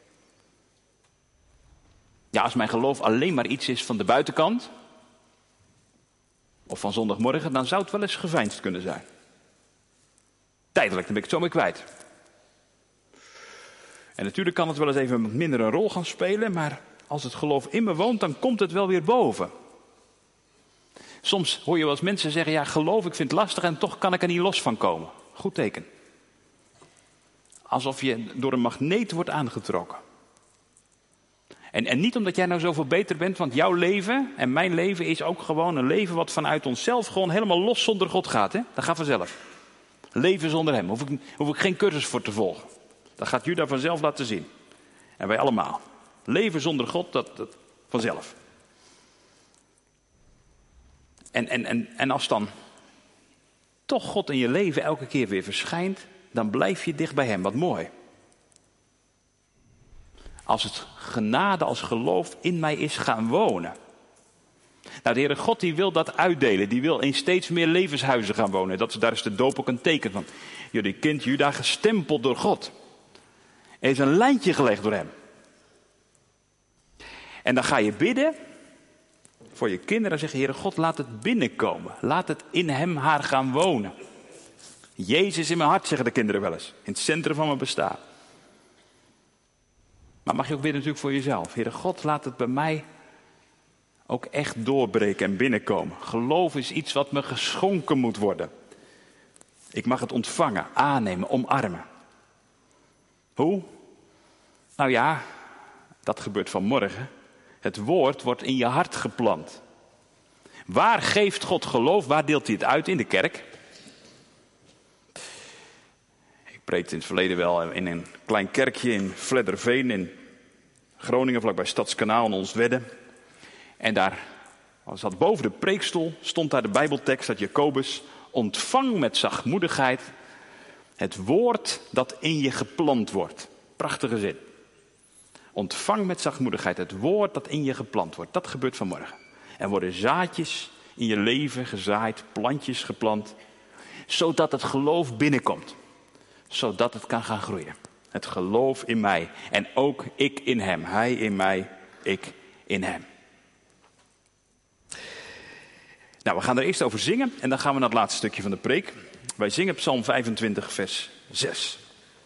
A: Ja, als mijn geloof alleen maar iets is van de buitenkant, of van zondagmorgen, dan zou het wel eens geveinsd kunnen zijn. Tijdelijk, dan ben ik het zo mee kwijt. En natuurlijk kan het wel eens even wat minder een rol gaan spelen, maar als het geloof in me woont, dan komt het wel weer boven. Soms hoor je wel eens mensen zeggen, ja, geloof, ik vind het lastig en toch kan ik er niet los van komen. Goed teken. Alsof je door een magneet wordt aangetrokken. En, en niet omdat jij nou zoveel beter bent, want jouw leven en mijn leven is ook gewoon een leven wat vanuit onszelf gewoon helemaal los zonder God gaat. Hè? Dat gaat vanzelf. Leven zonder hem. Hoef ik, hoef ik geen cursus voor te volgen. Dat gaat Juda vanzelf laten zien. En wij allemaal. Leven zonder God, dat, dat vanzelf. En, en, en, en als dan toch God in je leven elke keer weer verschijnt, dan blijf je dicht bij hem. Wat mooi. Als het genade als geloof in mij is gaan wonen. Nou, de Heere God die wil dat uitdelen. Die wil in steeds meer levenshuizen gaan wonen. Dat, daar is de doop ook een teken van. Jullie kind Juda gestempeld door God. Er is een lijntje gelegd door hem. En dan ga je bidden voor je kinderen en zeggen, Heere God, laat het binnenkomen. Laat het in hem haar gaan wonen. Jezus in mijn hart, zeggen de kinderen wel eens. In het centrum van mijn bestaan. Maar mag je ook bidden natuurlijk voor jezelf. Heere God, laat het bij mij ook echt doorbreken en binnenkomen. Geloof is iets wat me geschonken moet worden. Ik mag het ontvangen, aannemen, omarmen. Hoe? Nou ja, dat gebeurt vanmorgen. Het woord wordt in je hart geplant. Waar geeft God geloof? Waar deelt hij het uit? In de kerk. Ik preekte in het verleden wel in een klein kerkje in Vledderveen in Groningen, vlakbij Stadskanaal in Onstwedde. En daar zat boven de preekstoel, stond daar de Bijbeltekst uit Jacobus. Ontvang met zachtmoedigheid het woord dat in je geplant wordt. Prachtige zin. Ontvang met zachtmoedigheid het woord dat in je geplant wordt. Dat gebeurt vanmorgen. Er worden zaadjes in je leven gezaaid, plantjes geplant, zodat het geloof binnenkomt. Zodat het kan gaan groeien. Het geloof in mij en ook ik in hem. Hij in mij, ik in hem. Nou, we gaan er eerst over zingen en dan gaan we naar het laatste stukje van de preek. Wij zingen Psalm vijfentwintig, vers zes.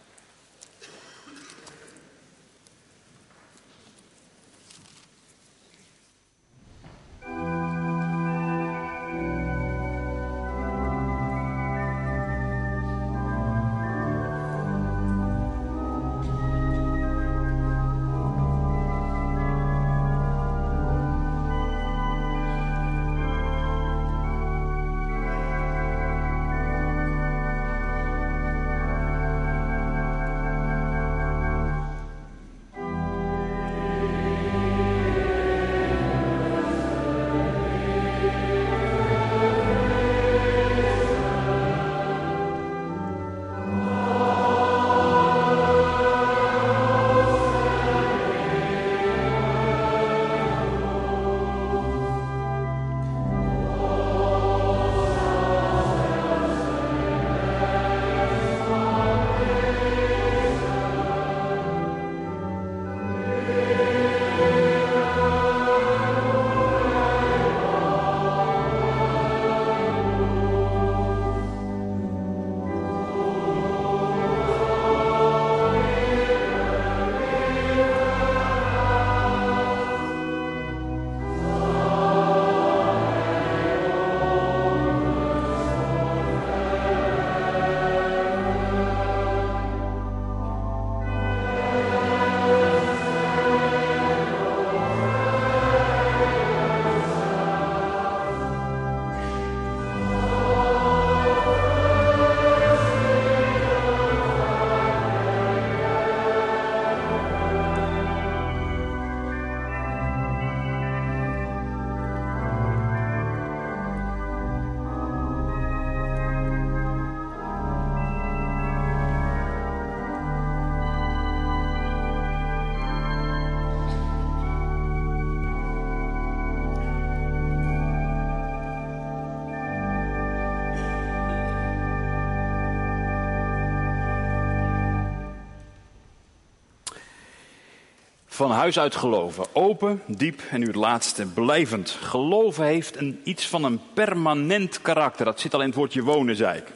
A: Van huis uit geloven. Open, diep en nu het laatste, blijvend. Geloven heeft een, iets van een permanent karakter. Dat zit al in het woordje wonen, zei ik.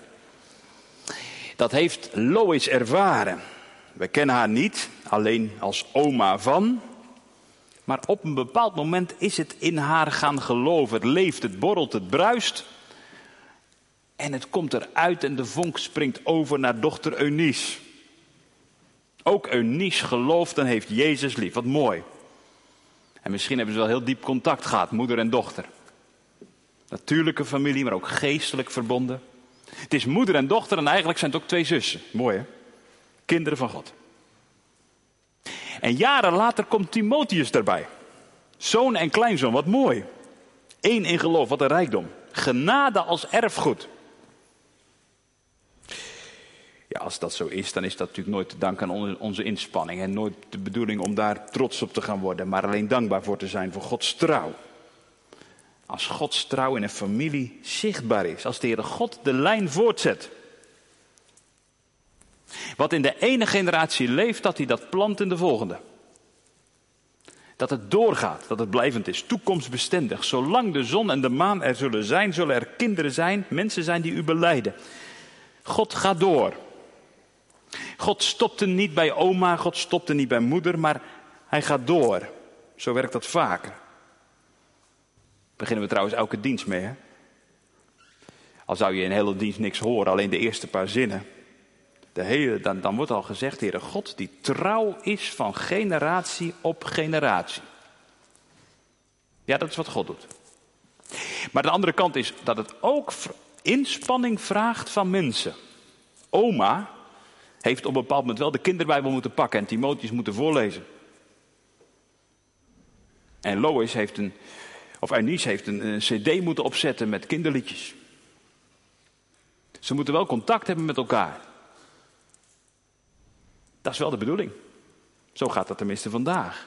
A: Dat heeft Lois ervaren. We kennen haar niet, alleen als oma van. Maar op een bepaald moment is het in haar gaan geloven. Het leeft, het borrelt, het bruist. En het komt eruit en de vonk springt over naar dochter Eunice. Ook Eunice gelooft en heeft Jezus lief. Wat mooi. En misschien hebben ze wel heel diep contact gehad, moeder en dochter. Natuurlijke familie, maar ook geestelijk verbonden. Het is moeder en dochter en eigenlijk zijn het ook twee zussen. Mooi hè? Kinderen van God. En jaren later komt Timotheus erbij. Zoon en kleinzoon, wat mooi. Eén in geloof, wat een rijkdom. Genade als erfgoed. Ja, als dat zo is, dan is dat natuurlijk nooit te danken aan onze inspanning. En nooit de bedoeling om daar trots op te gaan worden. Maar alleen dankbaar voor te zijn voor Gods trouw. Als Gods trouw in een familie zichtbaar is. Als de Heere God de lijn voortzet. Wat in de ene generatie leeft, dat hij dat plant in de volgende. Dat het doorgaat, dat het blijvend is, toekomstbestendig. Zolang de zon en de maan er zullen zijn, zullen er kinderen zijn, mensen zijn die u belijden. God gaat door. God stopte niet bij oma, God stopte niet bij moeder, maar hij gaat door. Zo werkt dat vaker. Beginnen we trouwens elke dienst mee, hè? Al zou je in de hele dienst niks horen, alleen de eerste paar zinnen. De hele, dan, dan wordt al gezegd, Heere God, die trouw is van generatie op generatie. Ja, dat is wat God doet. Maar de andere kant is dat het ook inspanning vraagt van mensen. Oma heeft op een bepaald moment wel de kinderbijbel moeten pakken en Timotheus moeten voorlezen. En Lois heeft een, of Eunice heeft een, een cd moeten opzetten met kinderliedjes. Ze moeten wel contact hebben met elkaar. Dat is wel de bedoeling. Zo gaat dat tenminste vandaag.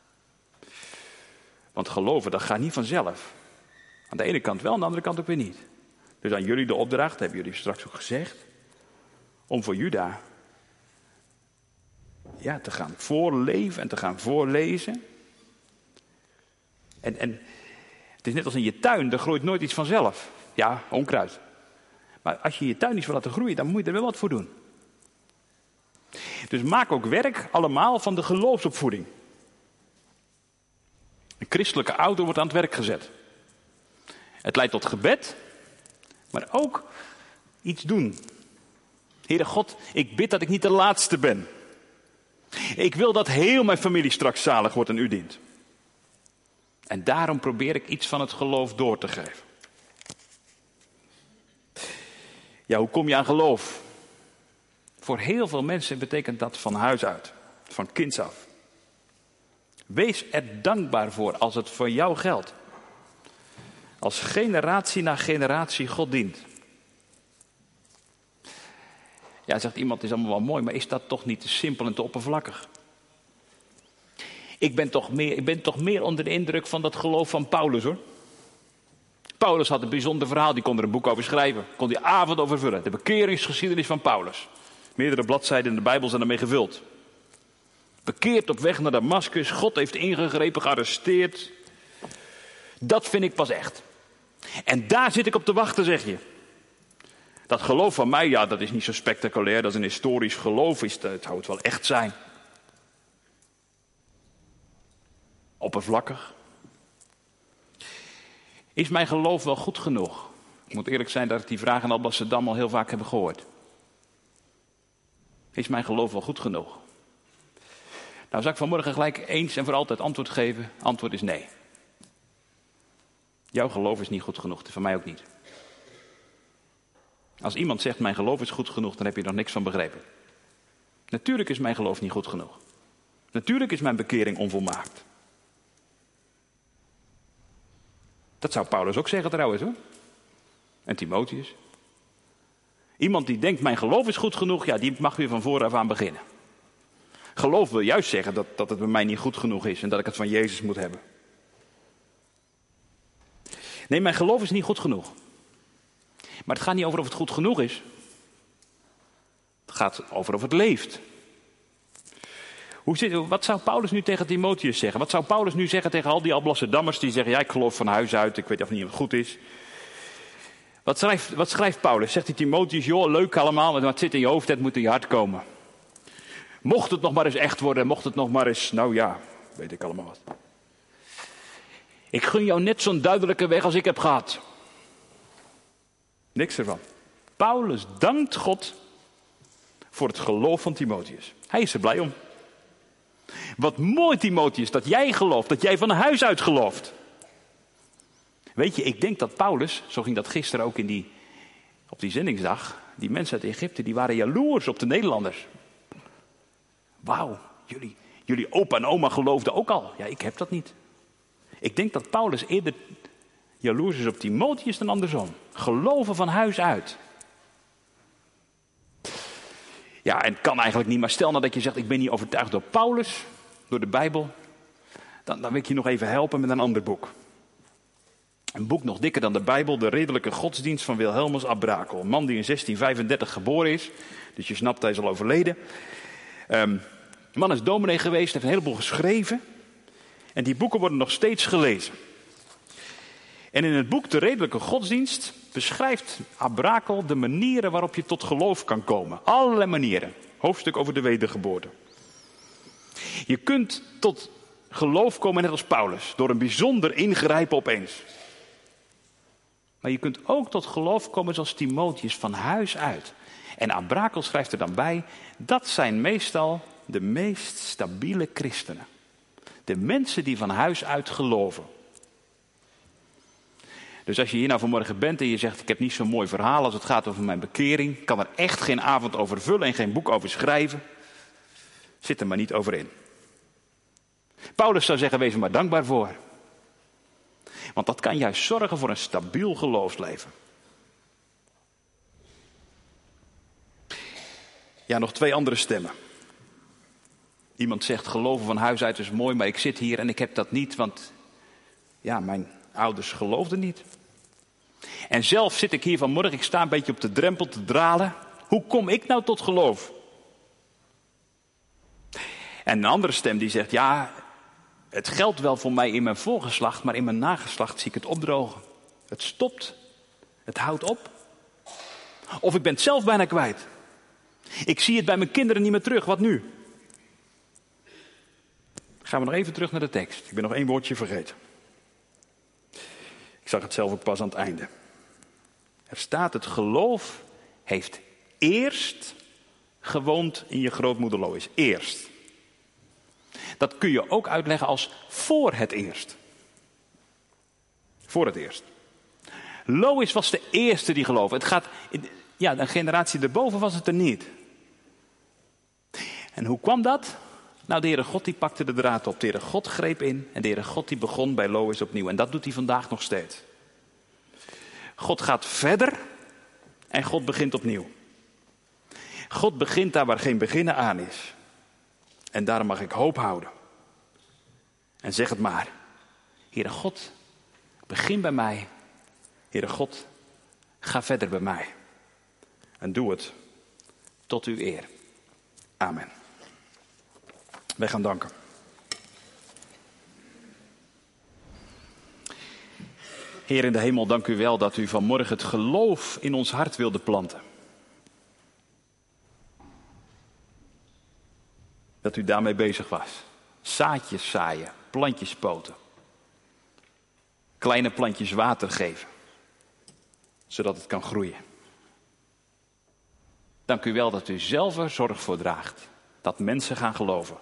A: Want geloven, dat gaat niet vanzelf. Aan de ene kant wel, aan de andere kant ook weer niet. Dus aan jullie de opdracht, hebben jullie straks ook gezegd, om voor Juda ja, te gaan voorleven en te gaan voorlezen. En, en het is net als in je tuin, er groeit nooit iets vanzelf. Ja, onkruid. Maar als je je tuin iets wil laten groeien, dan moet je er wel wat voor doen. Dus maak ook werk allemaal van de geloofsopvoeding. Een christelijke ouder wordt aan het werk gezet. Het leidt tot gebed, maar ook iets doen. Heere God, ik bid dat ik niet de laatste ben. Ik wil dat heel mijn familie straks zalig wordt en u dient. En daarom probeer ik iets van het geloof door te geven. Ja, hoe kom je aan geloof? Voor heel veel mensen betekent dat van huis uit, van kinds af. Wees er dankbaar voor als het voor jou geldt. Als generatie na generatie God dient. Ja, zegt iemand, het is allemaal wel mooi, maar is dat toch niet te simpel en te oppervlakkig? Ik ben toch meer, ik ben toch meer onder de indruk van dat geloof van Paulus, hoor. Paulus had een bijzonder verhaal, die kon er een boek over schrijven. Kon die avond over vullen. De bekeringsgeschiedenis van Paulus. Meerdere bladzijden in de Bijbel zijn ermee gevuld. Bekeerd op weg naar Damascus, God heeft ingegrepen, gearresteerd. Dat vind ik pas echt. En daar zit ik op te wachten, zeg je. Dat geloof van mij, ja, dat is niet zo spectaculair. Dat is een historisch geloof, is het zou het wel echt zijn. Oppervlakkig. Is mijn geloof wel goed genoeg? Ik moet eerlijk zijn dat ik die vraag in Alblasserdam al heel vaak heb gehoord. Is mijn geloof wel goed genoeg? Nou, zal ik vanmorgen gelijk eens en voor altijd antwoord geven? Antwoord is nee. Jouw geloof is niet goed genoeg, van mij ook niet. Als iemand zegt mijn geloof is goed genoeg, dan heb je er nog niks van begrepen. Natuurlijk is mijn geloof niet goed genoeg. Natuurlijk is mijn bekering onvolmaakt. Dat zou Paulus ook zeggen trouwens, hoor. En Timotheus. Iemand die denkt mijn geloof is goed genoeg, ja, die mag weer van vooraf aan beginnen. Geloof wil juist zeggen dat, dat het bij mij niet goed genoeg is en dat ik het van Jezus moet hebben. Nee, mijn geloof is niet goed genoeg. Maar het gaat niet over of het goed genoeg is. Het gaat over of het leeft. Hoe zit, wat zou Paulus nu tegen Timotheus zeggen? Wat zou Paulus nu zeggen tegen al die Alblasserdammers die zeggen, ja, ik geloof van huis uit, ik weet of niet of het goed is. Wat schrijft, wat schrijft Paulus? Zegt hij Timotheus, joh, leuk allemaal, maar het zit in je hoofd, het moet in je hart komen. Mocht het nog maar eens echt worden, mocht het nog maar eens, nou ja, weet ik allemaal wat. Ik gun jou net zo'n duidelijke weg als ik heb gehad. Niks ervan. Paulus dankt God voor het geloof van Timotheus. Hij is er blij om. Wat mooi, Timotheus, dat jij gelooft, dat jij van huis uit gelooft. Weet je, ik denk dat Paulus, zo ging dat gisteren ook in die, op die zendingsdag, die mensen uit Egypte, die waren jaloers op de Nederlanders. Wauw, jullie, jullie opa en oma geloofden ook al. Ja, ik heb dat niet. Ik denk dat Paulus eerder jaloers is op Timotheus dan andersom. Geloven van huis uit. Ja, en het kan eigenlijk niet, maar stel nou dat je zegt, ik ben niet overtuigd door Paulus, door de Bijbel. Dan, dan wil ik je nog even helpen met een ander boek. Een boek nog dikker dan de Bijbel, De Redelijke Godsdienst van Wilhelmus à Brakel. Een man die in zestien vijfendertig geboren is, dus je snapt, hij is al overleden. Um, de man is dominee geweest, heeft een heleboel geschreven. En die boeken worden nog steeds gelezen. En in het boek De Redelijke Godsdienst beschrijft à Brakel de manieren waarop je tot geloof kan komen. Allerlei manieren. Hoofdstuk over de wedergeboorte. Je kunt tot geloof komen net als Paulus, door een bijzonder ingrijpen opeens. Maar je kunt ook tot geloof komen zoals Timotheus, van huis uit. En Abrakel schrijft er dan bij, dat zijn meestal de meest stabiele christenen. De mensen die van huis uit geloven. Dus als je hier nou vanmorgen bent en je zegt, ik heb niet zo'n mooi verhaal als het gaat over mijn bekering. Ik kan er echt geen avond over vullen en geen boek over schrijven. Zit er maar niet over in. Paulus zou zeggen, wees er maar dankbaar voor. Want dat kan juist zorgen voor een stabiel geloofsleven. Ja, nog twee andere stemmen. Iemand zegt, geloven van huis uit is mooi, maar ik zit hier en ik heb dat niet, want ja, mijn ouders geloofden niet. En zelf zit ik hier vanmorgen, ik sta een beetje op de drempel te dralen. Hoe kom ik nou tot geloof? En een andere stem die zegt, ja, het geldt wel voor mij in mijn voorgeslacht, maar in mijn nageslacht zie ik het opdrogen. Het stopt, het houdt op. Of ik ben het zelf bijna kwijt. Ik zie het bij mijn kinderen niet meer terug, wat nu? Gaan we nog even terug naar de tekst. Ik ben nog één woordje vergeten. Ik zag het zelf ook pas aan het einde. Er staat, het geloof heeft eerst gewoond in je grootmoeder Lois. Eerst. Dat kun je ook uitleggen als voor het eerst. Voor het eerst. Lois was de eerste die geloofde. Het gaat, ja, een generatie erboven was het er niet. En hoe kwam dat? Nou, de Heere God die pakte de draad op. De Heere God greep in en de Heere God die begon bij Lois opnieuw. En dat doet hij vandaag nog steeds. God gaat verder en God begint opnieuw. God begint daar waar geen beginnen aan is. En daarom mag ik hoop houden. En zeg het maar. Heere God, begin bij mij. Heere God, ga verder bij mij. En doe het tot uw eer. Amen. Wij gaan danken. Heer in de hemel, dank u wel dat u vanmorgen het geloof in ons hart wilde planten. Dat u daarmee bezig was. Zaadjes zaaien, plantjes poten. Kleine plantjes water geven. Zodat het kan groeien. Dank u wel dat u zelf er zorg voor draagt. Dat mensen gaan geloven.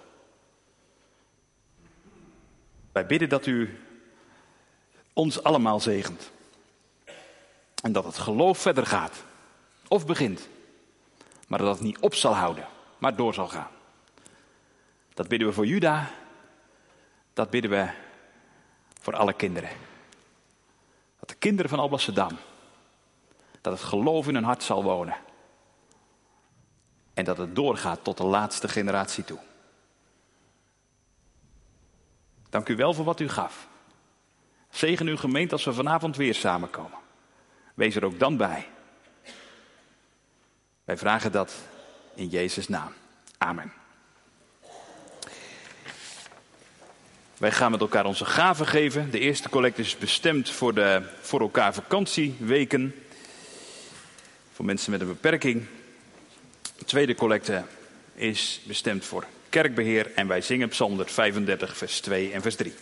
A: Wij bidden dat u ons allemaal zegent. En dat het geloof verder gaat. Of begint. Maar dat het niet op zal houden. Maar door zal gaan. Dat bidden we voor Juda. Dat bidden we voor alle kinderen. Dat de kinderen van Alblasserdam. Dat het geloof in hun hart zal wonen. En dat het doorgaat tot de laatste generatie toe. Dank u wel voor wat u gaf. Zegen uw gemeente als we vanavond weer samenkomen. Wees er ook dan bij. Wij vragen dat in Jezus' naam. Amen. Wij gaan met elkaar onze gaven geven. De eerste collecte is bestemd voor de voor elkaar vakantieweken. Voor mensen met een beperking. De tweede collecte is bestemd voor kerkbeheer. En wij zingen Psalm honderdvijfendertig vers twee en vers drie.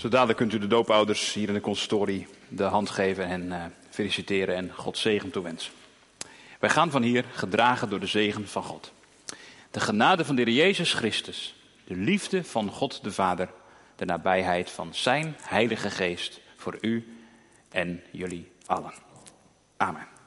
A: Zo dadelijk kunt u de doopouders hier in de consistorie de hand geven en uh, feliciteren en God zegen toewensen. Wij gaan van hier gedragen door de zegen van God. De genade van de Heer Jezus Christus, de liefde van God de Vader, de nabijheid van zijn Heilige Geest voor u en jullie allen. Amen.